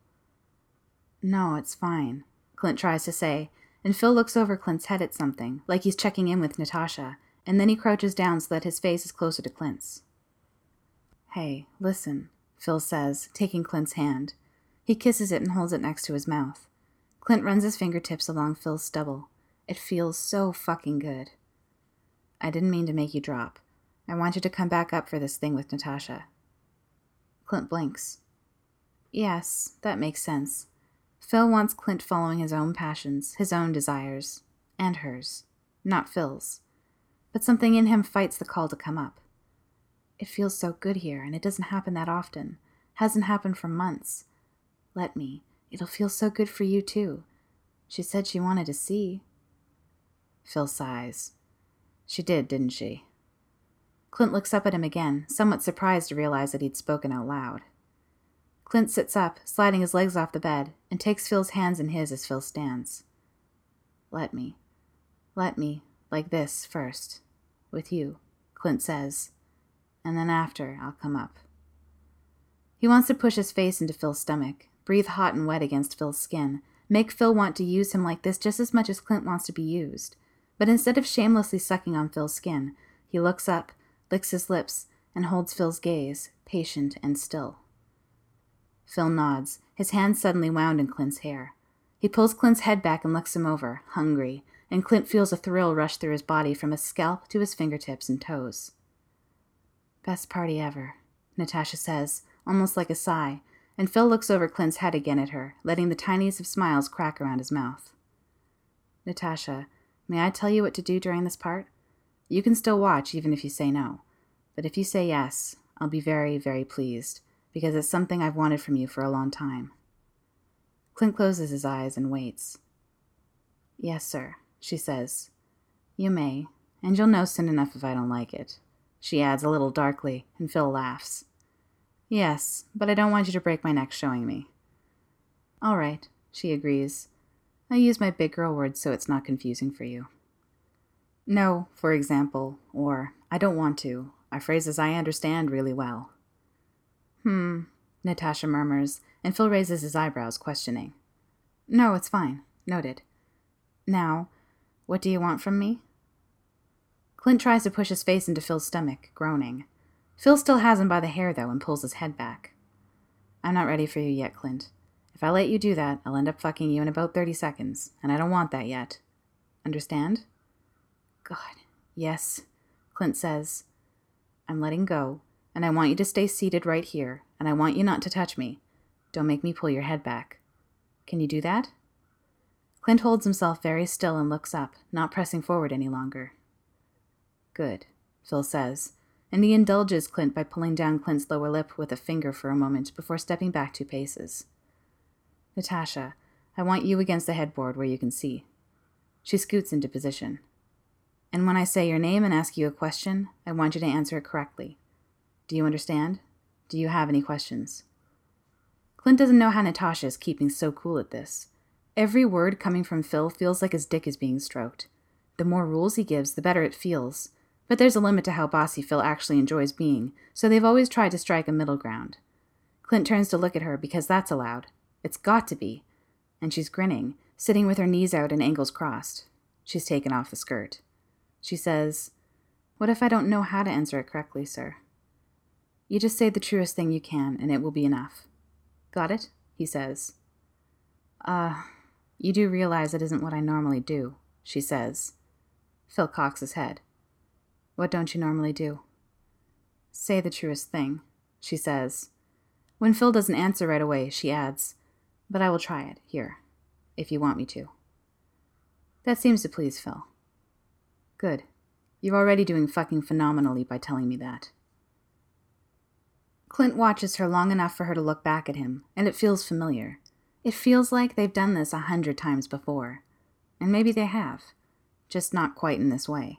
No, it's fine, Clint tries to say, and Phil looks over Clint's head at something, like he's checking in with Natasha, and then he crouches down so that his face is closer to Clint's. Hey, listen, Phil says, taking Clint's hand. He kisses it and holds it next to his mouth. Clint runs his fingertips along Phil's stubble. It feels so fucking good. I didn't mean to make you drop. I want you to come back up for this thing with Natasha. Clint blinks. Yes, that makes sense. Phil wants Clint following his own passions, his own desires, and hers, not Phil's. But something in him fights the call to come up. It feels so good here, and it doesn't happen that often. Hasn't happened for months. Let me. It'll feel so good for you, too. She said she wanted to see. Phil sighs. She did, didn't she? Clint looks up at him again, somewhat surprised to realize that he'd spoken out loud. Clint sits up, sliding his legs off the bed, and takes Phil's hands in his as Phil stands. Let me, like this, first. With you, Clint says. And then after, I'll come up. He wants to push his face into Phil's stomach, breathe hot and wet against Phil's skin, make Phil want to use him like this just as much as Clint wants to be used. But instead of shamelessly sucking on Phil's skin, he looks up, licks his lips, and holds Phil's gaze, patient and still. Phil nods, his hands suddenly wound in Clint's hair. He pulls Clint's head back and looks him over, hungry, and Clint feels a thrill rush through his body from his scalp to his fingertips and toes. Best party ever, Natasha says, almost like a sigh, and Phil looks over Clint's head again at her, letting the tiniest of smiles crack around his mouth. Natasha, may I tell you what to do during this part? You can still watch even if you say no. But if you say yes, I'll be very, very pleased, because it's something I've wanted from you for a long time. Clint closes his eyes and waits. Yes, sir, she says. You may, and you'll know soon enough if I don't like it, she adds a little darkly, and Phil laughs. Yes, but I don't want you to break my neck showing me. All right, she agrees. I use my big girl words so it's not confusing for you. No, for example, or I don't want to, are phrases I understand really well. Natasha murmurs, and Phil raises his eyebrows, questioning. No, it's fine. Noted. Now, what do you want from me? Clint tries to push his face into Phil's stomach, groaning. Phil still has him by the hair, though, and pulls his head back. I'm not ready for you yet, Clint. If I let you do that, I'll end up fucking you in about 30 seconds, and I don't want that yet. Understand? God, yes, Clint says. I'm letting go, and I want you to stay seated right here, and I want you not to touch me. Don't make me pull your head back. Can you do that? Clint holds himself very still and looks up, not pressing forward any longer. Good, Phil says, and he indulges Clint by pulling down Clint's lower lip with a finger for a moment before stepping back 2 paces. Natasha, I want you against the headboard where you can see. She scoots into position. And when I say your name and ask you a question, I want you to answer it correctly. Do you understand? Do you have any questions? Clint doesn't know how Natasha is keeping so cool at this. Every word coming from Phil feels like his dick is being stroked. The more rules he gives, the better it feels. But there's a limit to how bossy Phil actually enjoys being, so they've always tried to strike a middle ground. Clint turns to look at her because that's allowed. It's got to be. And she's grinning, sitting with her knees out and ankles crossed. She's taken off the skirt. She says, What if I don't know how to answer it correctly, sir? You just say the truest thing you can, and it will be enough. Got it? He says. You do realize it isn't what I normally do, she says. Phil cocks his head. What don't you normally do? Say the truest thing, she says. When Phil doesn't answer right away, she adds, but I will try it, here, if you want me to. That seems to please Phil. Good. You're already doing fucking phenomenally by telling me that. Clint watches her long enough for her to look back at him, and it feels familiar. It feels like they've done this 100 times before. And maybe they have, just not quite in this way.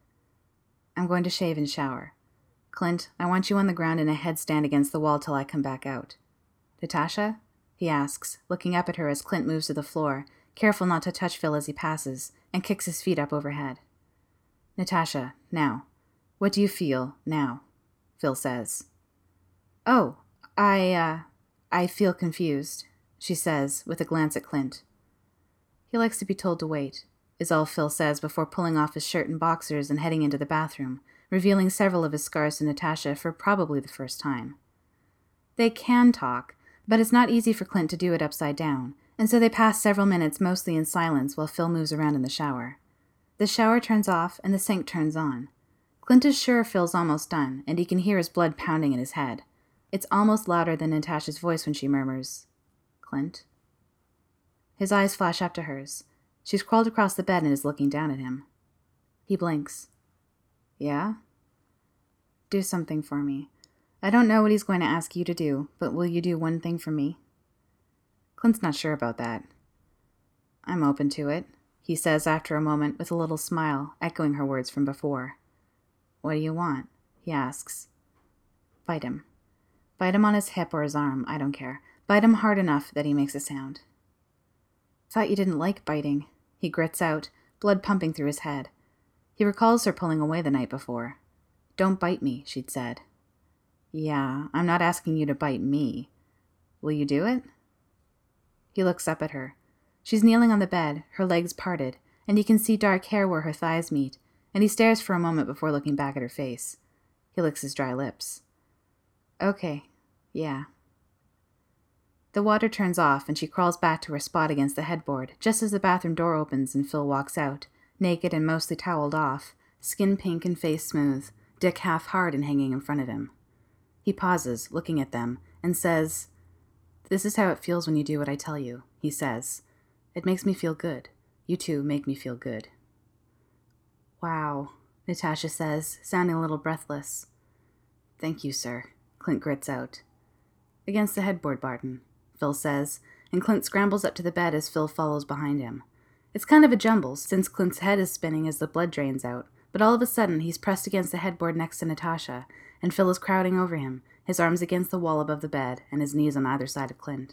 I'm going to shave and shower. Clint, I want you on the ground in a headstand against the wall till I come back out. Natasha? He asks, looking up at her as Clint moves to the floor, careful not to touch Phil as he passes, and kicks his feet up overhead. Natasha, now. What do you feel, now? Phil says. Oh, I feel confused, she says, with a glance at Clint. He likes to be told to wait, is all Phil says before pulling off his shirt and boxers and heading into the bathroom, revealing several of his scars to Natasha for probably the first time. They can talk, but it's not easy for Clint to do it upside down, and so they pass several minutes mostly in silence while Phil moves around in the shower. The shower turns off and the sink turns on. Clint is sure Phil's almost done, and he can hear his blood pounding in his head. It's almost louder than Natasha's voice when she murmurs, Clint? His eyes flash up to hers. She's crawled across the bed and is looking down at him. He blinks. Yeah? Do something for me. I don't know what he's going to ask you to do, but will you do one thing for me? Clint's not sure about that. I'm open to it, he says after a moment with a little smile, echoing her words from before. What do you want? He asks. Bite him. Bite him on his hip or his arm, I don't care. Bite him hard enough that he makes a sound. Thought you didn't like biting, he grits out, blood pumping through his head. He recalls her pulling away the night before. Don't bite me, she'd said. Yeah, I'm not asking you to bite me. Will you do it? He looks up at her. She's kneeling on the bed, her legs parted, and he can see dark hair where her thighs meet, and he stares for a moment before looking back at her face. He licks his dry lips. Okay, yeah. The water turns off, and she crawls back to her spot against the headboard, just as the bathroom door opens and Phil walks out, naked and mostly toweled off, skin pink and face smooth, dick half hard and hanging in front of him. He pauses, looking at them, and says, This is how it feels when you do what I tell you, he says. It makes me feel good. You two make me feel good. Wow, Natasha says, sounding a little breathless. Thank you, sir, Clint grits out. Against the headboard, Barton, Phil says, and Clint scrambles up to the bed as Phil follows behind him. It's kind of a jumble, since Clint's head is spinning as the blood drains out, but all of a sudden he's pressed against the headboard next to Natasha, and Phil is crowding over him, his arms against the wall above the bed, and his knees on either side of Clint.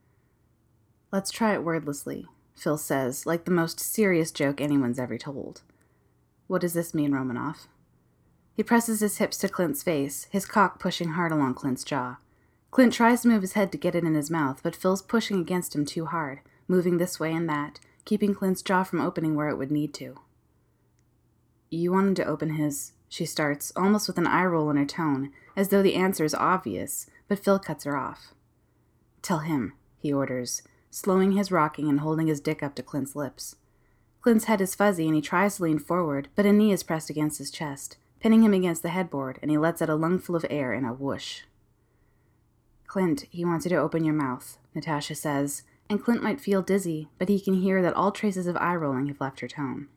Let's try it wordlessly, Phil says, like the most serious joke anyone's ever told. What does this mean, Romanoff? He presses his hips to Clint's face, his cock pushing hard along Clint's jaw. Clint tries to move his head to get it in his mouth, but Phil's pushing against him too hard, moving this way and that, keeping Clint's jaw from opening where it would need to. You want him to open his... She starts, almost with an eye roll in her tone, as though the answer is obvious, but Phil cuts her off. Tell him, he orders, slowing his rocking and holding his dick up to Clint's lips. Clint's head is fuzzy and he tries to lean forward, but a knee is pressed against his chest, pinning him against the headboard, and he lets out a lungful of air in a whoosh. Clint, he wants you to open your mouth, Natasha says, and Clint might feel dizzy, but he can hear that all traces of eye rolling have left her tone.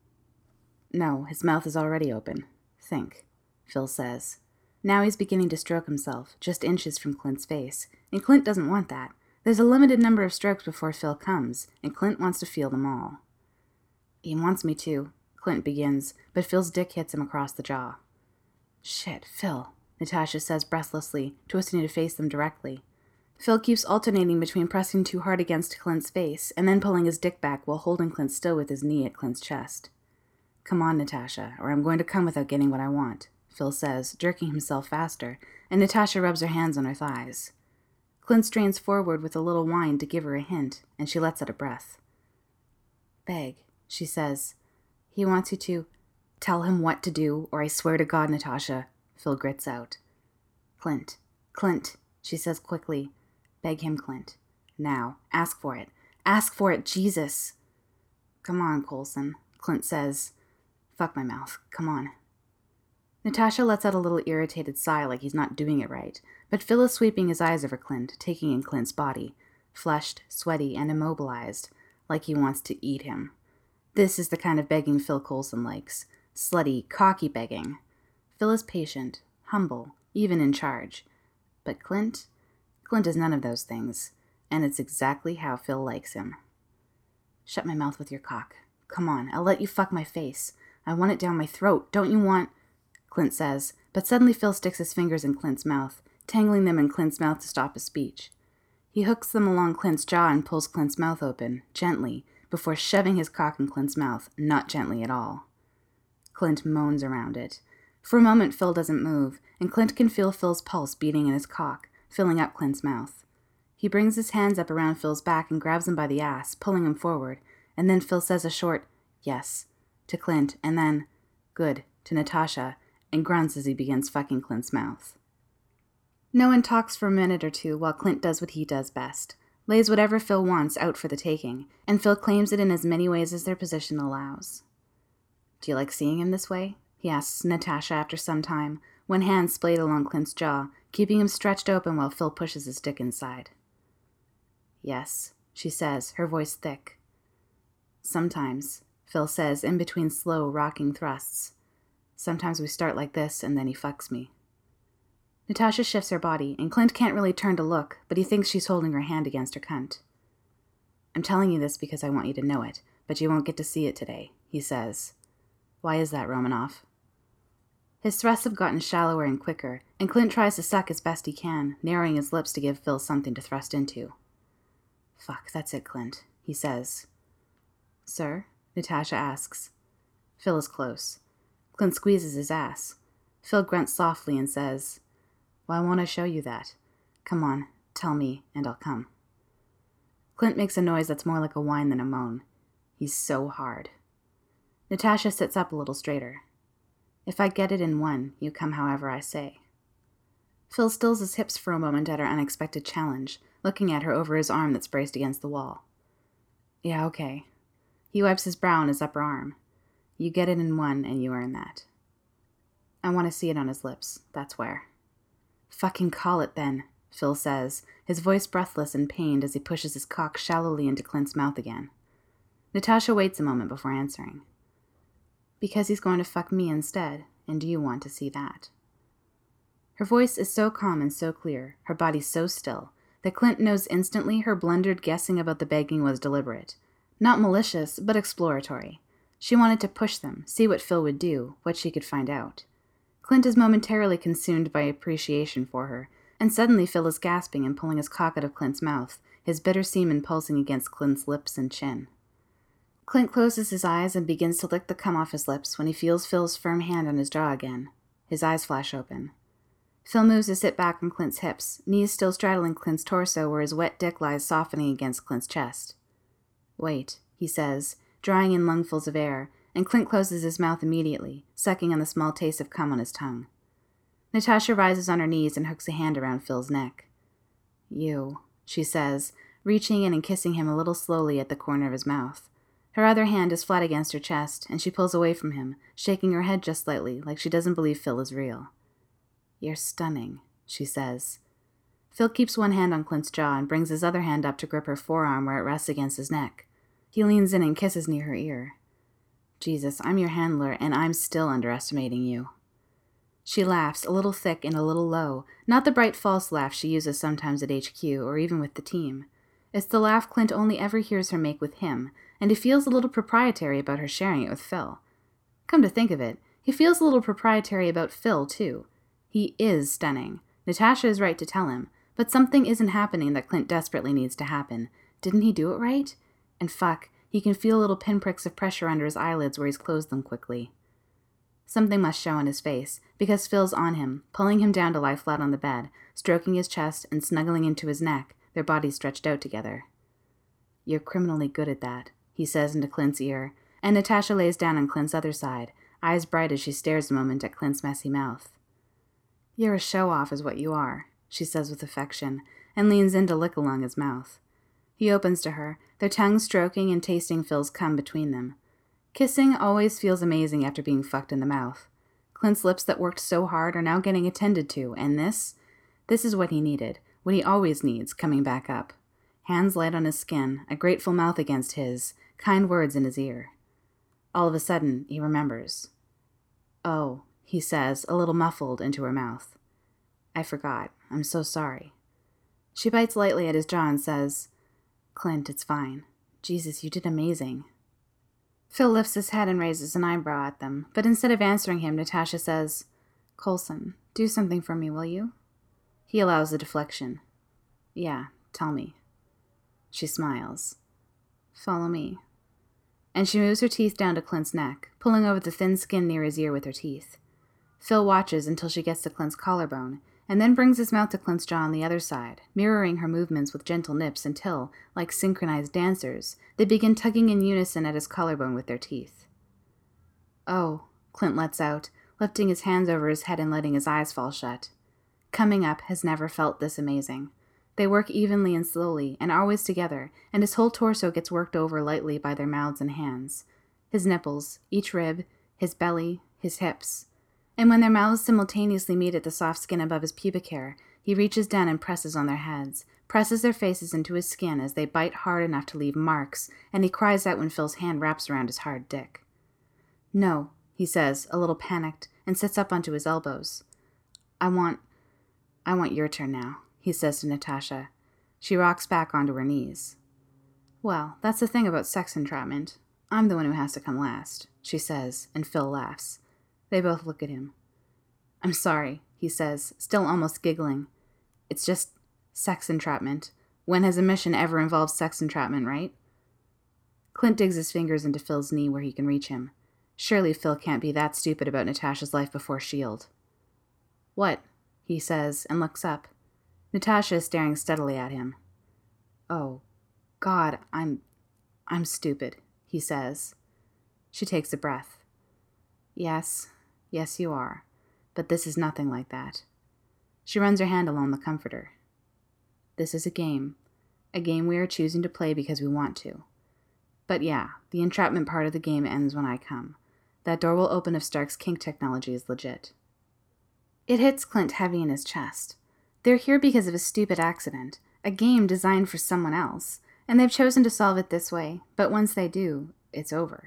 No, his mouth is already open. Think, Phil says. Now he's beginning to stroke himself, just inches from Clint's face, and Clint doesn't want that. There's a limited number of strokes before Phil comes, and Clint wants to feel them all. He wants me to, Clint begins, but Phil's dick hits him across the jaw. Shit, Phil, Natasha says breathlessly, twisting to face them directly. Phil keeps alternating between pressing too hard against Clint's face and then pulling his dick back while holding Clint still with his knee at Clint's chest. Come on, Natasha, or I'm going to come without getting what I want, Phil says, jerking himself faster, and Natasha rubs her hands on her thighs. Clint strains forward with a little whine to give her a hint, and she lets out a breath. Beg, she says. He wants you to... Tell him what to do, or I swear to God, Natasha, Phil grits out. Clint, she says quickly. Beg him, Clint. Now, ask for it. Ask for it, Jesus! Come on, Coulson, Clint says. Fuck my mouth. Come on. Natasha lets out a little irritated sigh like he's not doing it right, but Phil is sweeping his eyes over Clint, taking in Clint's body, flushed, sweaty, and immobilized, like he wants to eat him. This is the kind of begging Phil Coulson likes. Slutty, cocky begging. Phil is patient, humble, even in charge. But Clint is none of those things, and it's exactly how Phil likes him. Shut my mouth with your cock. Come on, I'll let you fuck my face. I want it down my throat. Don't you want... Clint says, but suddenly Phil sticks his fingers in Clint's mouth, tangling them in Clint's mouth to stop his speech. He hooks them along Clint's jaw and pulls Clint's mouth open, gently, before shoving his cock in Clint's mouth, not gently at all. Clint moans around it. For a moment, Phil doesn't move, and Clint can feel Phil's pulse beating in his cock, filling up Clint's mouth. He brings his hands up around Phil's back and grabs him by the ass, pulling him forward, and then Phil says a short, yes, to Clint, and then, good, to Natasha, and grunts as he begins fucking Clint's mouth. No one talks for a minute or two while Clint does what he does best, lays whatever Phil wants out for the taking, and Phil claims it in as many ways as their position allows. Do you like seeing him this way? He asks Natasha after some time, one hand splayed along Clint's jaw, keeping him stretched open while Phil pushes his dick inside. Yes, she says, her voice thick. Sometimes, Phil says, in between slow, rocking thrusts. Sometimes we start like this, and then he fucks me. Natasha shifts her body, and Clint can't really turn to look, but he thinks she's holding her hand against her cunt. I'm telling you this because I want you to know it, but you won't get to see it today, he says. Why is that, Romanoff? His thrusts have gotten shallower and quicker, and Clint tries to suck as best he can, narrowing his lips to give Phil something to thrust into. Fuck, that's it, Clint, he says. Sir? Natasha asks. Phil is close. Clint squeezes his ass. Phil grunts softly and says, Why won't I show you that? Come on, tell me, and I'll come. Clint makes a noise that's more like a whine than a moan. He's so hard. Natasha sits up a little straighter. If I get it in one, you come however I say. Phil stills his hips for a moment at her unexpected challenge, looking at her over his arm that's braced against the wall. Yeah, okay. He wipes his brow on his upper arm. You get it in one, and you earn that. I want to see it on his lips, that's where. Fucking call it, then, Phil says, his voice breathless and pained as he pushes his cock shallowly into Clint's mouth again. Natasha waits a moment before answering. Because he's going to fuck me instead, and you want to see that. Her voice is so calm and so clear, her body so still, that Clint knows instantly her blundered guessing about the begging was deliberate. Not malicious, but exploratory. She wanted to push them, see what Phil would do, what she could find out. Clint is momentarily consumed by appreciation for her, and suddenly Phil is gasping and pulling his cock out of Clint's mouth, his bitter semen pulsing against Clint's lips and chin. Clint closes his eyes and begins to lick the cum off his lips when he feels Phil's firm hand on his jaw again. His eyes flash open. Phil moves to sit back on Clint's hips, knees still straddling Clint's torso where his wet dick lies softening against Clint's chest. Wait, he says, drawing in lungfuls of air, and Clint closes his mouth immediately, sucking on the small taste of cum on his tongue. Natasha rises on her knees and hooks a hand around Phil's neck. You, she says, reaching in and kissing him a little slowly at the corner of his mouth. Her other hand is flat against her chest, and she pulls away from him, shaking her head just slightly, like she doesn't believe Phil is real. You're stunning, she says. Phil keeps one hand on Clint's jaw and brings his other hand up to grip her forearm where it rests against his neck. He leans in and kisses near her ear. Jesus, I'm your handler, and I'm still underestimating you. She laughs, a little thick and a little low, not the bright false laugh she uses sometimes at HQ or even with the team. It's the laugh Clint only ever hears her make with him, and he feels a little proprietary about her sharing it with Phil. Come to think of it, he feels a little proprietary about Phil, too. He is stunning. Natasha is right to tell him, but something isn't happening that Clint desperately needs to happen. Didn't he do it right? And fuck, he can feel little pinpricks of pressure under his eyelids where he's closed them quickly. Something must show on his face, because Phil's on him, pulling him down to lie flat on the bed, stroking his chest and snuggling into his neck, their bodies stretched out together. You're criminally good at that, he says into Clint's ear, and Natasha lays down on Clint's other side, eyes bright as she stares a moment at Clint's messy mouth. You're a show-off is what you are, she says with affection, and leans in to lick along his mouth. He opens to her, their tongues stroking and tasting Phil's cum between them. Kissing always feels amazing after being fucked in the mouth. Clint's lips that worked so hard are now getting attended to, and this is what he needed, what he always needs, coming back up. Hands light on his skin, a grateful mouth against his, kind words in his ear. All of a sudden, he remembers. "Oh," he says, a little muffled, into her mouth. "I forgot. I'm so sorry." She bites lightly at his jaw and says, "Clint, it's fine. Jesus, you did amazing." Phil lifts his head and raises an eyebrow at them, but instead of answering him, Natasha says, "Coulson, do something for me, will you?" He allows the deflection. "Yeah, tell me." She smiles. "Follow me." And she moves her teeth down to Clint's neck, pulling over the thin skin near his ear with her teeth. Phil watches until she gets to Clint's collarbone, and then brings his mouth to Clint's jaw on the other side, mirroring her movements with gentle nips until, like synchronized dancers, they begin tugging in unison at his collarbone with their teeth. "Oh," Clint lets out, lifting his hands over his head and letting his eyes fall shut. Coming up has never felt this amazing. They work evenly and slowly, and always together, and his whole torso gets worked over lightly by their mouths and hands. His nipples, each rib, his belly, his hips. And when their mouths simultaneously meet at the soft skin above his pubic hair, he reaches down and presses on their heads, presses their faces into his skin as they bite hard enough to leave marks, and he cries out when Phil's hand wraps around his hard dick. "No," he says, a little panicked, and sits up onto his elbows. I want your turn now," he says to Natasha. She rocks back onto her knees. "Well, that's the thing about sex entrapment. I'm the one who has to come last," she says, and Phil laughs. They both look at him. "I'm sorry," he says, still almost giggling. "It's just sex entrapment. When has a mission ever involved sex entrapment, right?" Clint digs his fingers into Phil's knee where he can reach him. Surely Phil can't be that stupid about Natasha's life before S.H.I.E.L.D. "What?" he says, and looks up. Natasha is staring steadily at him. "Oh, God, I'm stupid," he says. She takes a breath. Yes, you are. But this is nothing like that." She runs her hand along the comforter. "This is a game we are choosing to play because we want to. But yeah, the entrapment part of the game ends when I come. That door will open if Stark's kink technology is legit." It hits Clint heavy in his chest. They're here because of a stupid accident, a game designed for someone else, and they've chosen to solve it this way, but once they do, it's over.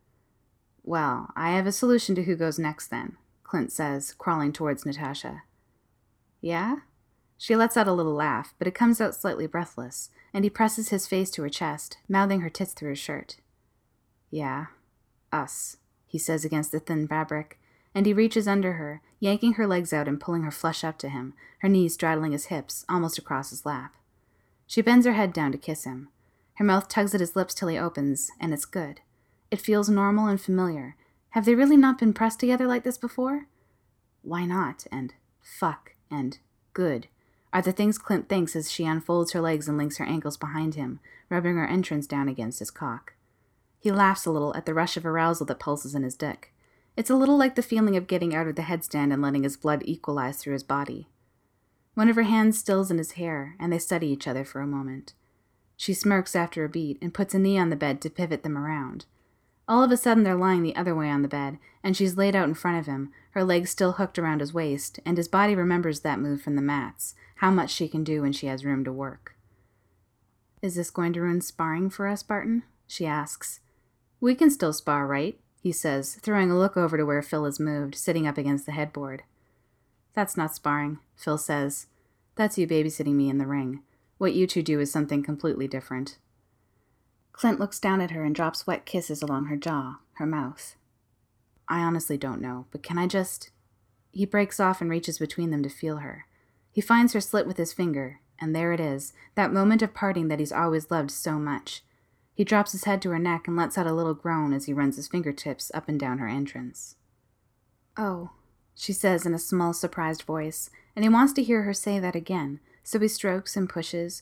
"Well, I have a solution to who goes next then," Clint says, crawling towards Natasha. "Yeah?" She lets out a little laugh, but it comes out slightly breathless, and he presses his face to her chest, mouthing her tits through his shirt. "Yeah, us," he says against the thin fabric, and he reaches under her, yanking her legs out and pulling her flush up to him, her knees straddling his hips, almost across his lap. She bends her head down to kiss him. Her mouth tugs at his lips till he opens, and it's good. It feels normal and familiar. Have they really not been pressed together like this before? Why not, and fuck, and good are the things Clint thinks as she unfolds her legs and links her ankles behind him, rubbing her entrance down against his cock. He laughs a little at the rush of arousal that pulses in his dick. It's a little like the feeling of getting out of the headstand and letting his blood equalize through his body. One of her hands stills in his hair, and they study each other for a moment. She smirks after a beat and puts a knee on the bed to pivot them around. All of a sudden they're lying the other way on the bed, and she's laid out in front of him, her legs still hooked around his waist, and his body remembers that move from the mats, how much she can do when she has room to work. "Is this going to ruin sparring for us, Barton?" she asks. "We can still spar, right?" he says, throwing a look over to where Phil is moved, sitting up against the headboard. "That's not sparring," Phil says. "That's you babysitting me in the ring. What you two do is something completely different." Clint looks down at her and drops wet kisses along her jaw, her mouth. "I honestly don't know, but can I just—" He breaks off and reaches between them to feel her. He finds her slit with his finger, and there it is, that moment of parting that he's always loved so much. He drops his head to her neck and lets out a little groan as he runs his fingertips up and down her entrance. "Oh," she says in a small, surprised voice, and he wants to hear her say that again, so he strokes and pushes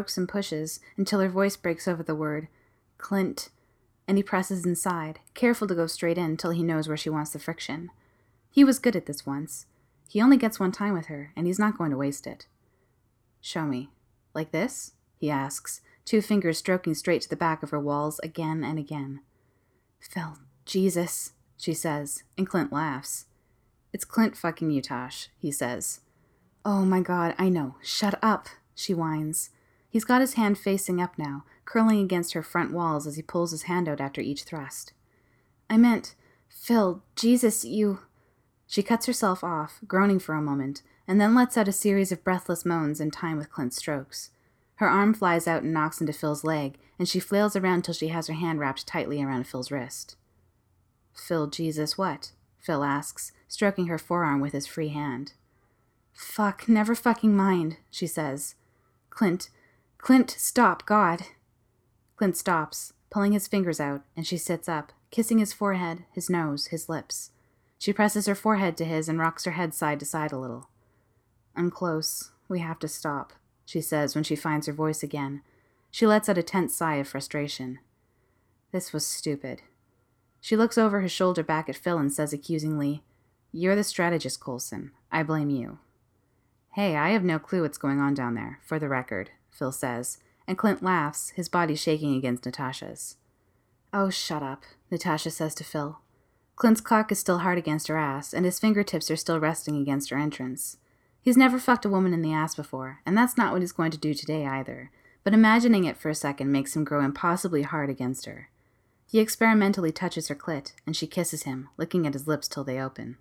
until her voice breaks over the word, "Clint," and he presses inside, careful to go straight in till he knows where she wants the friction. He was good at this once. He only gets one time with her, and he's not going to waste it. "Show me. Like this?" he asks, 2 fingers stroking straight to the back of her walls again and again. "Phil, Jesus, she says, and Clint laughs. It's Clint fucking you, Tosh, he says. Oh my God, I know. Shut up, she whines. He's got his hand facing up now, curling against her front walls as he pulls his hand out after each thrust. I meant, Phil, Jesus, you... She cuts herself off, groaning for a moment, and then lets out a series of breathless moans in time with Clint's strokes. Her arm flies out and knocks into Phil's leg, and she flails around till she has her hand wrapped tightly around Phil's wrist. Phil, Jesus, what? Phil asks, stroking her forearm with his free hand. Fuck, never fucking mind, she says. Clint, stop, God. Clint stops, pulling his fingers out, and she sits up, kissing his forehead, his nose, his lips. She presses her forehead to his and rocks her head side to side a little. I'm close. We have to stop, she says when she finds her voice again. She lets out a tense sigh of frustration. This was stupid. She looks over her shoulder back at Phil and says accusingly, You're the strategist, Coulson. I blame you. Hey, I have no clue what's going on down there, for the record, Phil says, and Clint laughs, his body shaking against Natasha's. Oh, shut up, Natasha says to Phil. Clint's cock is still hard against her ass, and his fingertips are still resting against her entrance. He's never fucked a woman in the ass before, and that's not what he's going to do today either, but imagining it for a second makes him grow impossibly hard against her. He experimentally touches her clit, and she kisses him, licking at his lips till they open.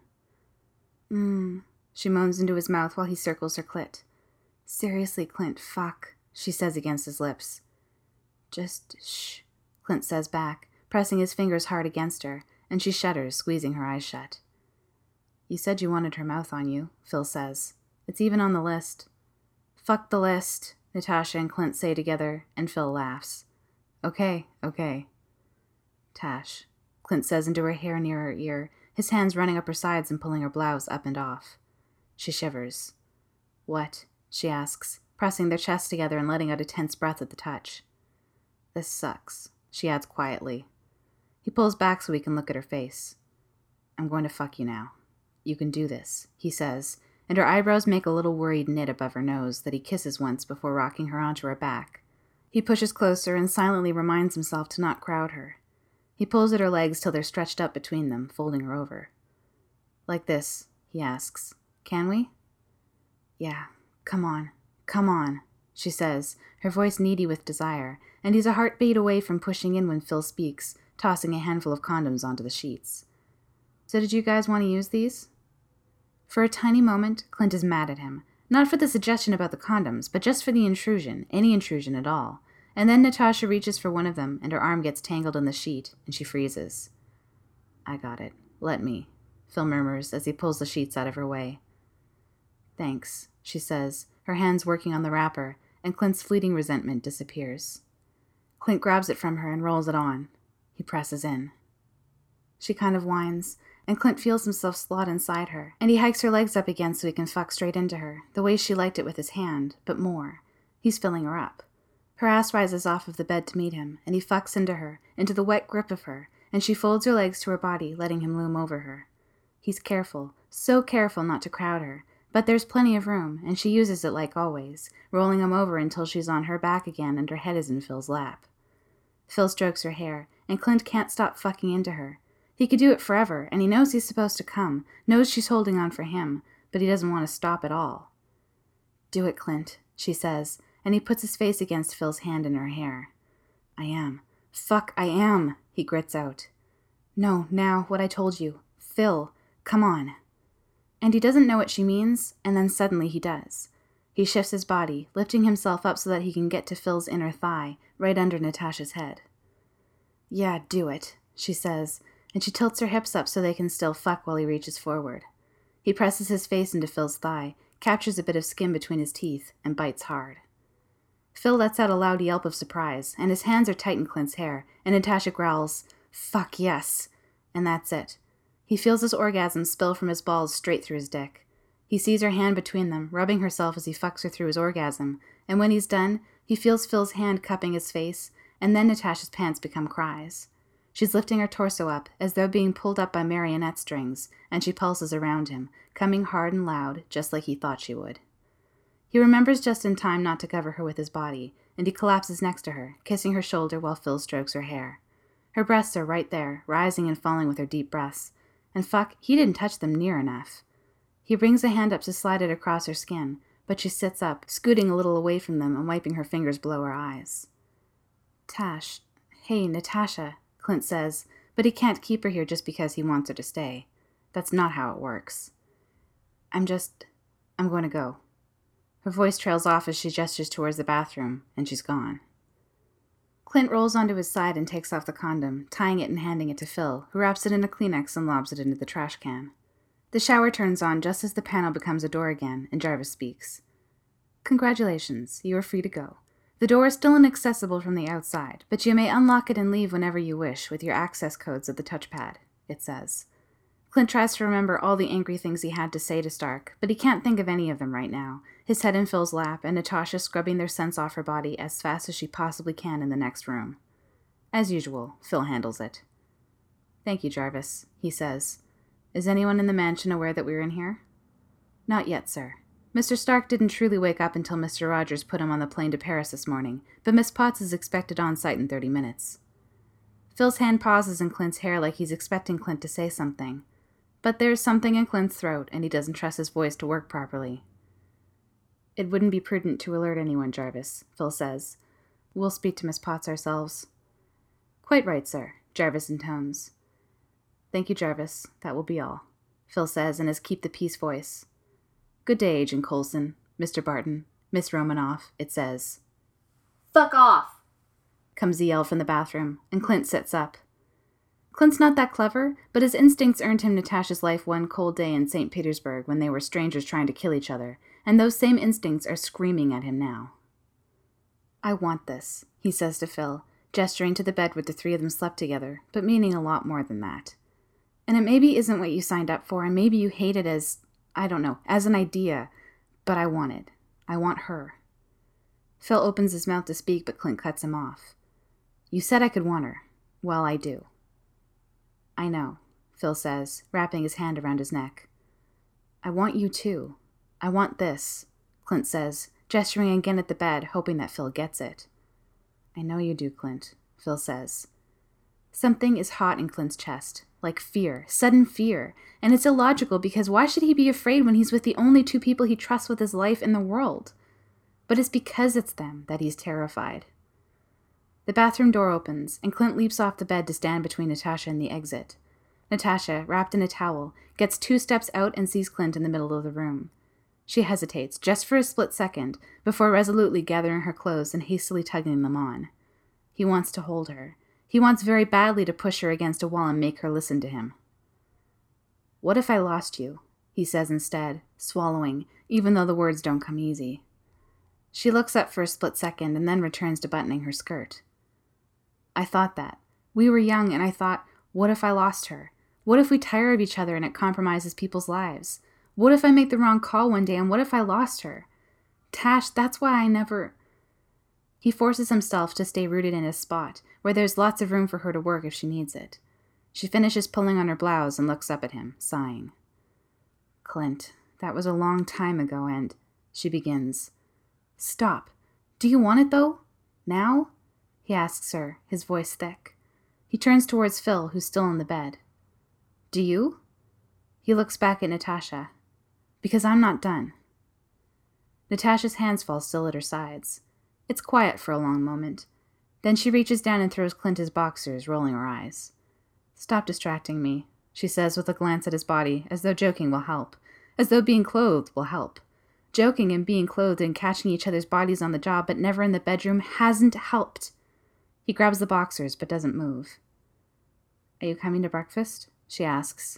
She moans into his mouth while he circles her clit. Seriously, Clint, fuck, she says against his lips. Just shh, Clint says back, pressing his fingers hard against her, and she shudders, squeezing her eyes shut. You said you wanted her mouth on you, Phil says. It's even on the list. Fuck the list, Natasha and Clint say together, and Phil laughs. Okay. Tash, Clint says into her hair near her ear, his hands running up her sides and pulling her blouse up and off. She shivers. What? She asks, pressing their chests together and letting out a tense breath at the touch. This sucks, she adds quietly. He pulls back so he can look at her face. I'm going to fuck you now. You can do this, he says, and her eyebrows make a little worried knit above her nose that he kisses once before rocking her onto her back. He pushes closer and silently reminds himself to not crowd her. He pulls at her legs till they're stretched up between them, folding her over. Like this, he asks. Can we? Yeah, come on, she says, her voice needy with desire, and he's a heartbeat away from pushing in when Phil speaks, tossing a handful of condoms onto the sheets. So did you guys want to use these? For a tiny moment, Clint is mad at him, not for the suggestion about the condoms, but just for the intrusion, any intrusion at all. And then Natasha reaches for one of them, and her arm gets tangled in the sheet, and she freezes. I got it. Let me, Phil murmurs as he pulls the sheets out of her way. Thanks, she says, her hands working on the wrapper, and Clint's fleeting resentment disappears. Clint grabs it from her and rolls it on. He presses in. She kind of whines, and Clint feels himself slot inside her, and he hikes her legs up again so he can fuck straight into her, the way she liked it with his hand, but more. He's filling her up. Her ass rises off of the bed to meet him, and he fucks into her, into the wet grip of her, and she folds her legs to her body, letting him loom over her. He's careful, so careful not to crowd her, but there's plenty of room, and she uses it like always, rolling him over until she's on her back again and her head is in Phil's lap. Phil strokes her hair, and Clint can't stop fucking into her. He could do it forever, and he knows he's supposed to come, knows she's holding on for him, but he doesn't want to stop at all. Do it, Clint, she says, and he puts his face against Phil's hand in her hair. I am. Fuck, I am, he grits out. No, now, what I told you. Phil, come on. And he doesn't know what she means, and then suddenly he does. He shifts his body, lifting himself up so that he can get to Phil's inner thigh, right under Natasha's head. Yeah, do it, she says, and she tilts her hips up so they can still fuck while he reaches forward. He presses his face into Phil's thigh, captures a bit of skin between his teeth, and bites hard. Phil lets out a loud yelp of surprise, and his hands are tight in Clint's hair, and Natasha growls, Fuck yes! And that's it. He feels his orgasm spill from his balls straight through his dick. He sees her hand between them, rubbing herself as he fucks her through his orgasm, and when he's done, he feels Phil's hand cupping his face, and then Natasha's pants become cries. She's lifting her torso up, as though being pulled up by marionette strings, and she pulses around him, coming hard and loud, just like he thought she would. He remembers just in time not to cover her with his body, and he collapses next to her, kissing her shoulder while Phil strokes her hair. Her breasts are right there, rising and falling with her deep breaths. And fuck, he didn't touch them near enough. He brings a hand up to slide it across her skin, but she sits up, scooting a little away from them and wiping her fingers below her eyes. Hey, Natasha, Clint says, but he can't keep her here just because he wants her to stay. That's not how it works. I'm going to go. Her voice trails off as she gestures towards the bathroom, and she's gone. Clint rolls onto his side and takes off the condom, tying it and handing it to Phil, who wraps it in a Kleenex and lobs it into the trash can. The shower turns on just as the panel becomes a door again, and Jarvis speaks. Congratulations, you are free to go. The door is still inaccessible from the outside, but you may unlock it and leave whenever you wish with your access codes at the touchpad, it says. Clint tries to remember all the angry things he had to say to Stark, but he can't think of any of them right now, his head in Phil's lap and Natasha scrubbing their scents off her body as fast as she possibly can in the next room. As usual, Phil handles it. Thank you, Jarvis, he says. Is anyone in the mansion aware that we're in here? Not yet, sir. Mr. Stark didn't truly wake up until Mr. Rogers put him on the plane to Paris this morning, but Miss Potts is expected on site in 30 minutes. Phil's hand pauses in Clint's hair like he's expecting Clint to say something. But there's something in Clint's throat, and he doesn't trust his voice to work properly. It wouldn't be prudent to alert anyone, Jarvis, Phil says. We'll speak to Miss Potts ourselves. Quite right, sir, Jarvis intones. Thank you, Jarvis. That will be all, Phil says in his keep-the-peace voice. Good day, Agent Coulson, Mr. Barton, Miss Romanoff, it says. Fuck off! Comes the yell from the bathroom, and Clint sits up. Clint's not that clever, but his instincts earned him Natasha's life one cold day in St. Petersburg when they were strangers trying to kill each other, and those same instincts are screaming at him now. I want this, he says to Phil, gesturing to the bed where the three of them slept together, but meaning a lot more than that. And it maybe isn't what you signed up for, and maybe you hate it as, I don't know, as an idea, but I want it. I want her. Phil opens his mouth to speak, but Clint cuts him off. You said I could want her. Well, I do. I know, Phil says, wrapping his hand around his neck. I want you too. I want this, Clint says, gesturing again at the bed, hoping that Phil gets it. I know you do, Clint, Phil says. Something is hot in Clint's chest, like fear, sudden fear, and it's illogical because why should he be afraid when he's with the only two people he trusts with his life in the world? But it's because it's them that he's terrified. The bathroom door opens, and Clint leaps off the bed to stand between Natasha and the exit. Natasha, wrapped in a towel, gets 2 steps out and sees Clint in the middle of the room. She hesitates, just for a split second, before resolutely gathering her clothes and hastily tugging them on. He wants to hold her. He wants very badly to push her against a wall and make her listen to him. What if I lost you? He says instead, swallowing, even though the words don't come easy. She looks up for a split second and then returns to buttoning her skirt. I thought that. We were young, and I thought, what if I lost her? What if we tire of each other and it compromises people's lives? What if I make the wrong call one day, and what if I lost her? Tash, that's why I never... He forces himself to stay rooted in his spot, where there's lots of room for her to work if she needs it. She finishes pulling on her blouse and looks up at him, sighing. Clint, that was a long time ago, and... She begins. Stop. Do you want it, though? Now? He asks her, his voice thick. He turns towards Phil, who's still in the bed. Do you? He looks back at Natasha. Because I'm not done. Natasha's hands fall still at her sides. It's quiet for a long moment. Then she reaches down and throws Clint his boxers, rolling her eyes. Stop distracting me, she says with a glance at his body, as though joking will help. As though being clothed will help. Joking and being clothed and catching each other's bodies on the job but never in the bedroom hasn't helped. He grabs the boxers but doesn't move. Are you coming to breakfast? She asks.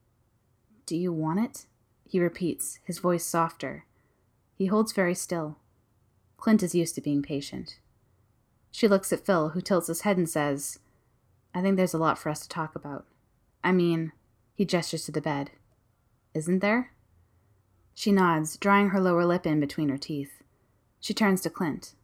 Do you want it? He repeats, his voice softer. He holds very still. Clint is used to being patient. She looks at Phil, who tilts his head and says, I think there's a lot for us to talk about. I mean, he gestures to the bed. Isn't there? She nods, drawing her lower lip in between her teeth. She turns to Clint.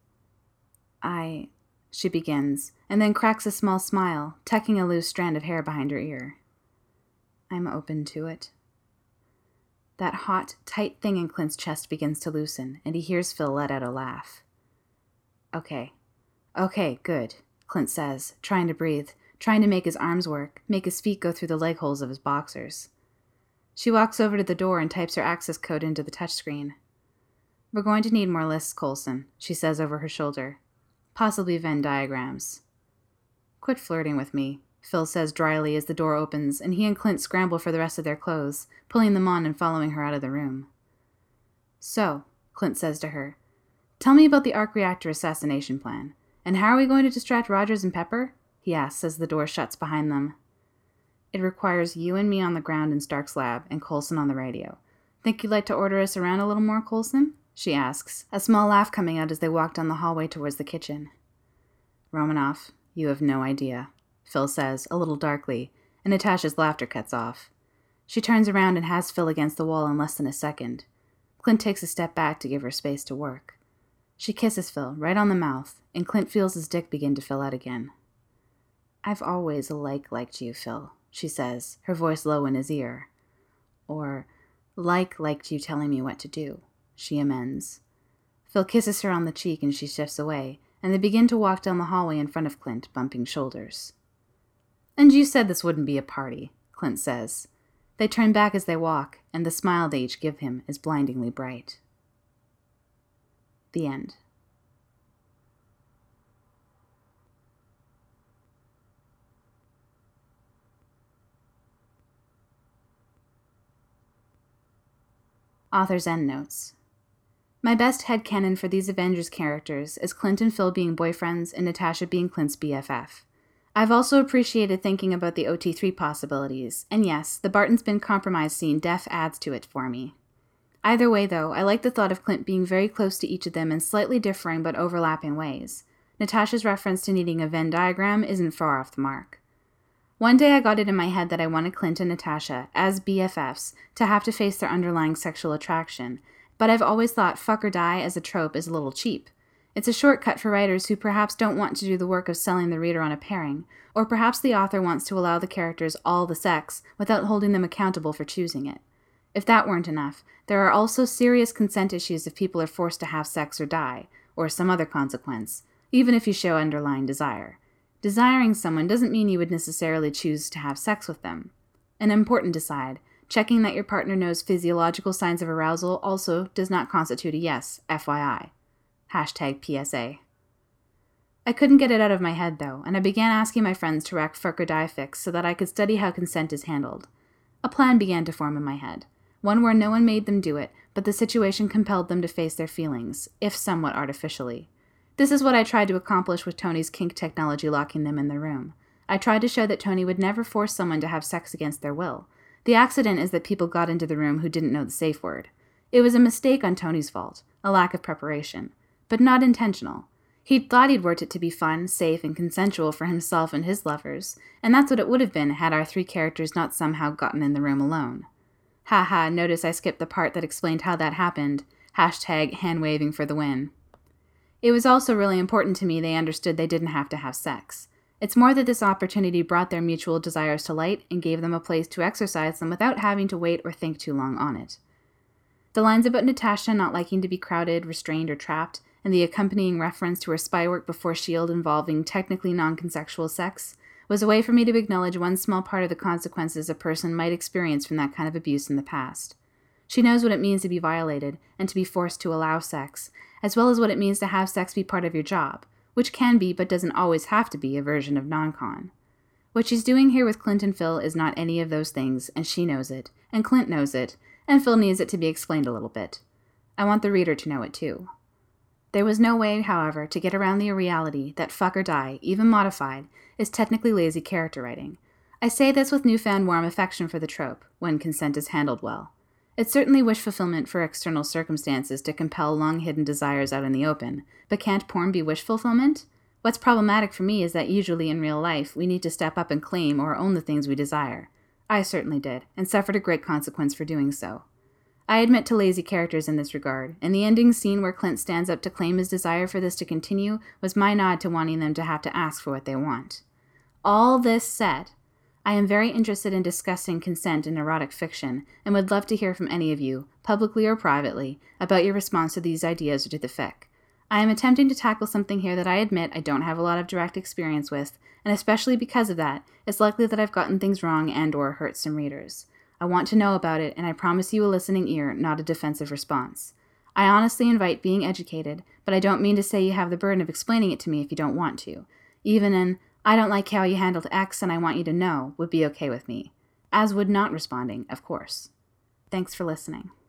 She begins, and then cracks a small smile, tucking a loose strand of hair behind her ear. I'm open to it. That hot, tight thing in Clint's chest begins to loosen, and he hears Phil let out a laugh. Okay, good, Clint says, trying to breathe, trying to make his arms work, make his feet go through the leg holes of his boxers. She walks over to the door and types her access code into the touchscreen. "We're going to need more lists, Coulson," she says over her shoulder. "Possibly Venn diagrams." "Quit flirting with me," Phil says dryly as the door opens, and he and Clint scramble for the rest of their clothes, pulling them on and following her out of the room. "So," Clint says to her, "tell me about the arc reactor assassination plan. And how are we going to distract Rogers and Pepper?" he asks as the door shuts behind them. "It requires you and me on the ground in Stark's lab, and Coulson on the radio. Think you'd like to order us around a little more, Coulson?" she asks, a small laugh coming out as they walk down the hallway towards the kitchen. "Romanoff, you have no idea," Phil says, a little darkly, and Natasha's laughter cuts off. She turns around and has Phil against the wall in less than a second. Clint takes a step back to give her space to work. She kisses Phil right on the mouth, and Clint feels his dick begin to fill out again. "I've always liked you, Phil," she says, her voice low in his ear. Or, liked you telling me what to do," she amends. Phil kisses her on the cheek and she shifts away, and they begin to walk down the hallway in front of Clint, bumping shoulders. "And you said this wouldn't be a party," Clint says. They turn back as they walk, and the smile they each give him is blindingly bright. The end. Author's endnotes. My best headcanon for these Avengers characters is Clint and Phil being boyfriends and Natasha being Clint's BFF. I've also appreciated thinking about the OT3 possibilities, and yes, the Barton's been compromised scene def adds to it for me. Either way, though, I like the thought of Clint being very close to each of them in slightly differing but overlapping ways. Natasha's reference to needing a Venn diagram isn't far off the mark. One day I got it in my head that I wanted Clint and Natasha, as BFFs, to have to face their underlying sexual attraction, but I've always thought fuck or die as a trope is a little cheap. It's a shortcut for writers who perhaps don't want to do the work of selling the reader on a pairing, or perhaps the author wants to allow the characters all the sex without holding them accountable for choosing it. If that weren't enough, there are also serious consent issues if people are forced to have sex or die, or some other consequence, even if you show underlying desire. Desiring someone doesn't mean you would necessarily choose to have sex with them. An important aside, checking that your partner knows physiological signs of arousal also does not constitute a yes, FYI. #PSA. I couldn't get it out of my head, though, and I began asking my friends to rack fuck or die fics so that I could study how consent is handled. A plan began to form in my head, one where no one made them do it, but the situation compelled them to face their feelings, if somewhat artificially. This is what I tried to accomplish with Tony's kink technology locking them in the room. I tried to show that Tony would never force someone to have sex against their will. The accident is that people got into the room who didn't know the safe word. It was a mistake on Tony's fault, a lack of preparation, but not intentional. He'd thought he'd worked it to be fun, safe, and consensual for himself and his lovers, and that's what it would have been had our three characters not somehow gotten in the room alone. Haha, notice I skipped the part that explained how that happened. #hand-waving for the win. It was also really important to me they understood they didn't have to have sex. It's more that this opportunity brought their mutual desires to light and gave them a place to exercise them without having to wait or think too long on it. The lines about Natasha not liking to be crowded, restrained, or trapped, and the accompanying reference to her spy work before S.H.I.E.L.D. involving technically non-consensual sex was a way for me to acknowledge one small part of the consequences a person might experience from that kind of abuse in the past. She knows what it means to be violated and to be forced to allow sex, as well as what it means to have sex be part of your job, which can be, but doesn't always have to be, a version of non-con. What she's doing here with Clint and Phil is not any of those things, and she knows it, and Clint knows it, and Phil needs it to be explained a little bit. I want the reader to know it too. There was no way, however, to get around the reality that fuck or die, even modified, is technically lazy character writing. I say this with newfound warm affection for the trope, when consent is handled well. It's certainly wish fulfillment for external circumstances to compel long-hidden desires out in the open, but can't porn be wish fulfillment? What's problematic for me is that usually in real life, we need to step up and claim or own the things we desire. I certainly did, and suffered a great consequence for doing so. I admit to lazy characters in this regard, and the ending scene where Clint stands up to claim his desire for this to continue was my nod to wanting them to have to ask for what they want. All this said, I am very interested in discussing consent in erotic fiction, and would love to hear from any of you, publicly or privately, about your response to these ideas or to the fic. I am attempting to tackle something here that I admit I don't have a lot of direct experience with, and especially because of that, it's likely that I've gotten things wrong and/or hurt some readers. I want to know about it, and I promise you a listening ear, not a defensive response. I honestly invite being educated, but I don't mean to say you have the burden of explaining it to me if you don't want to. Even an, I don't like how you handled X and I want you to know, would be okay with me. As would not responding, of course. Thanks for listening.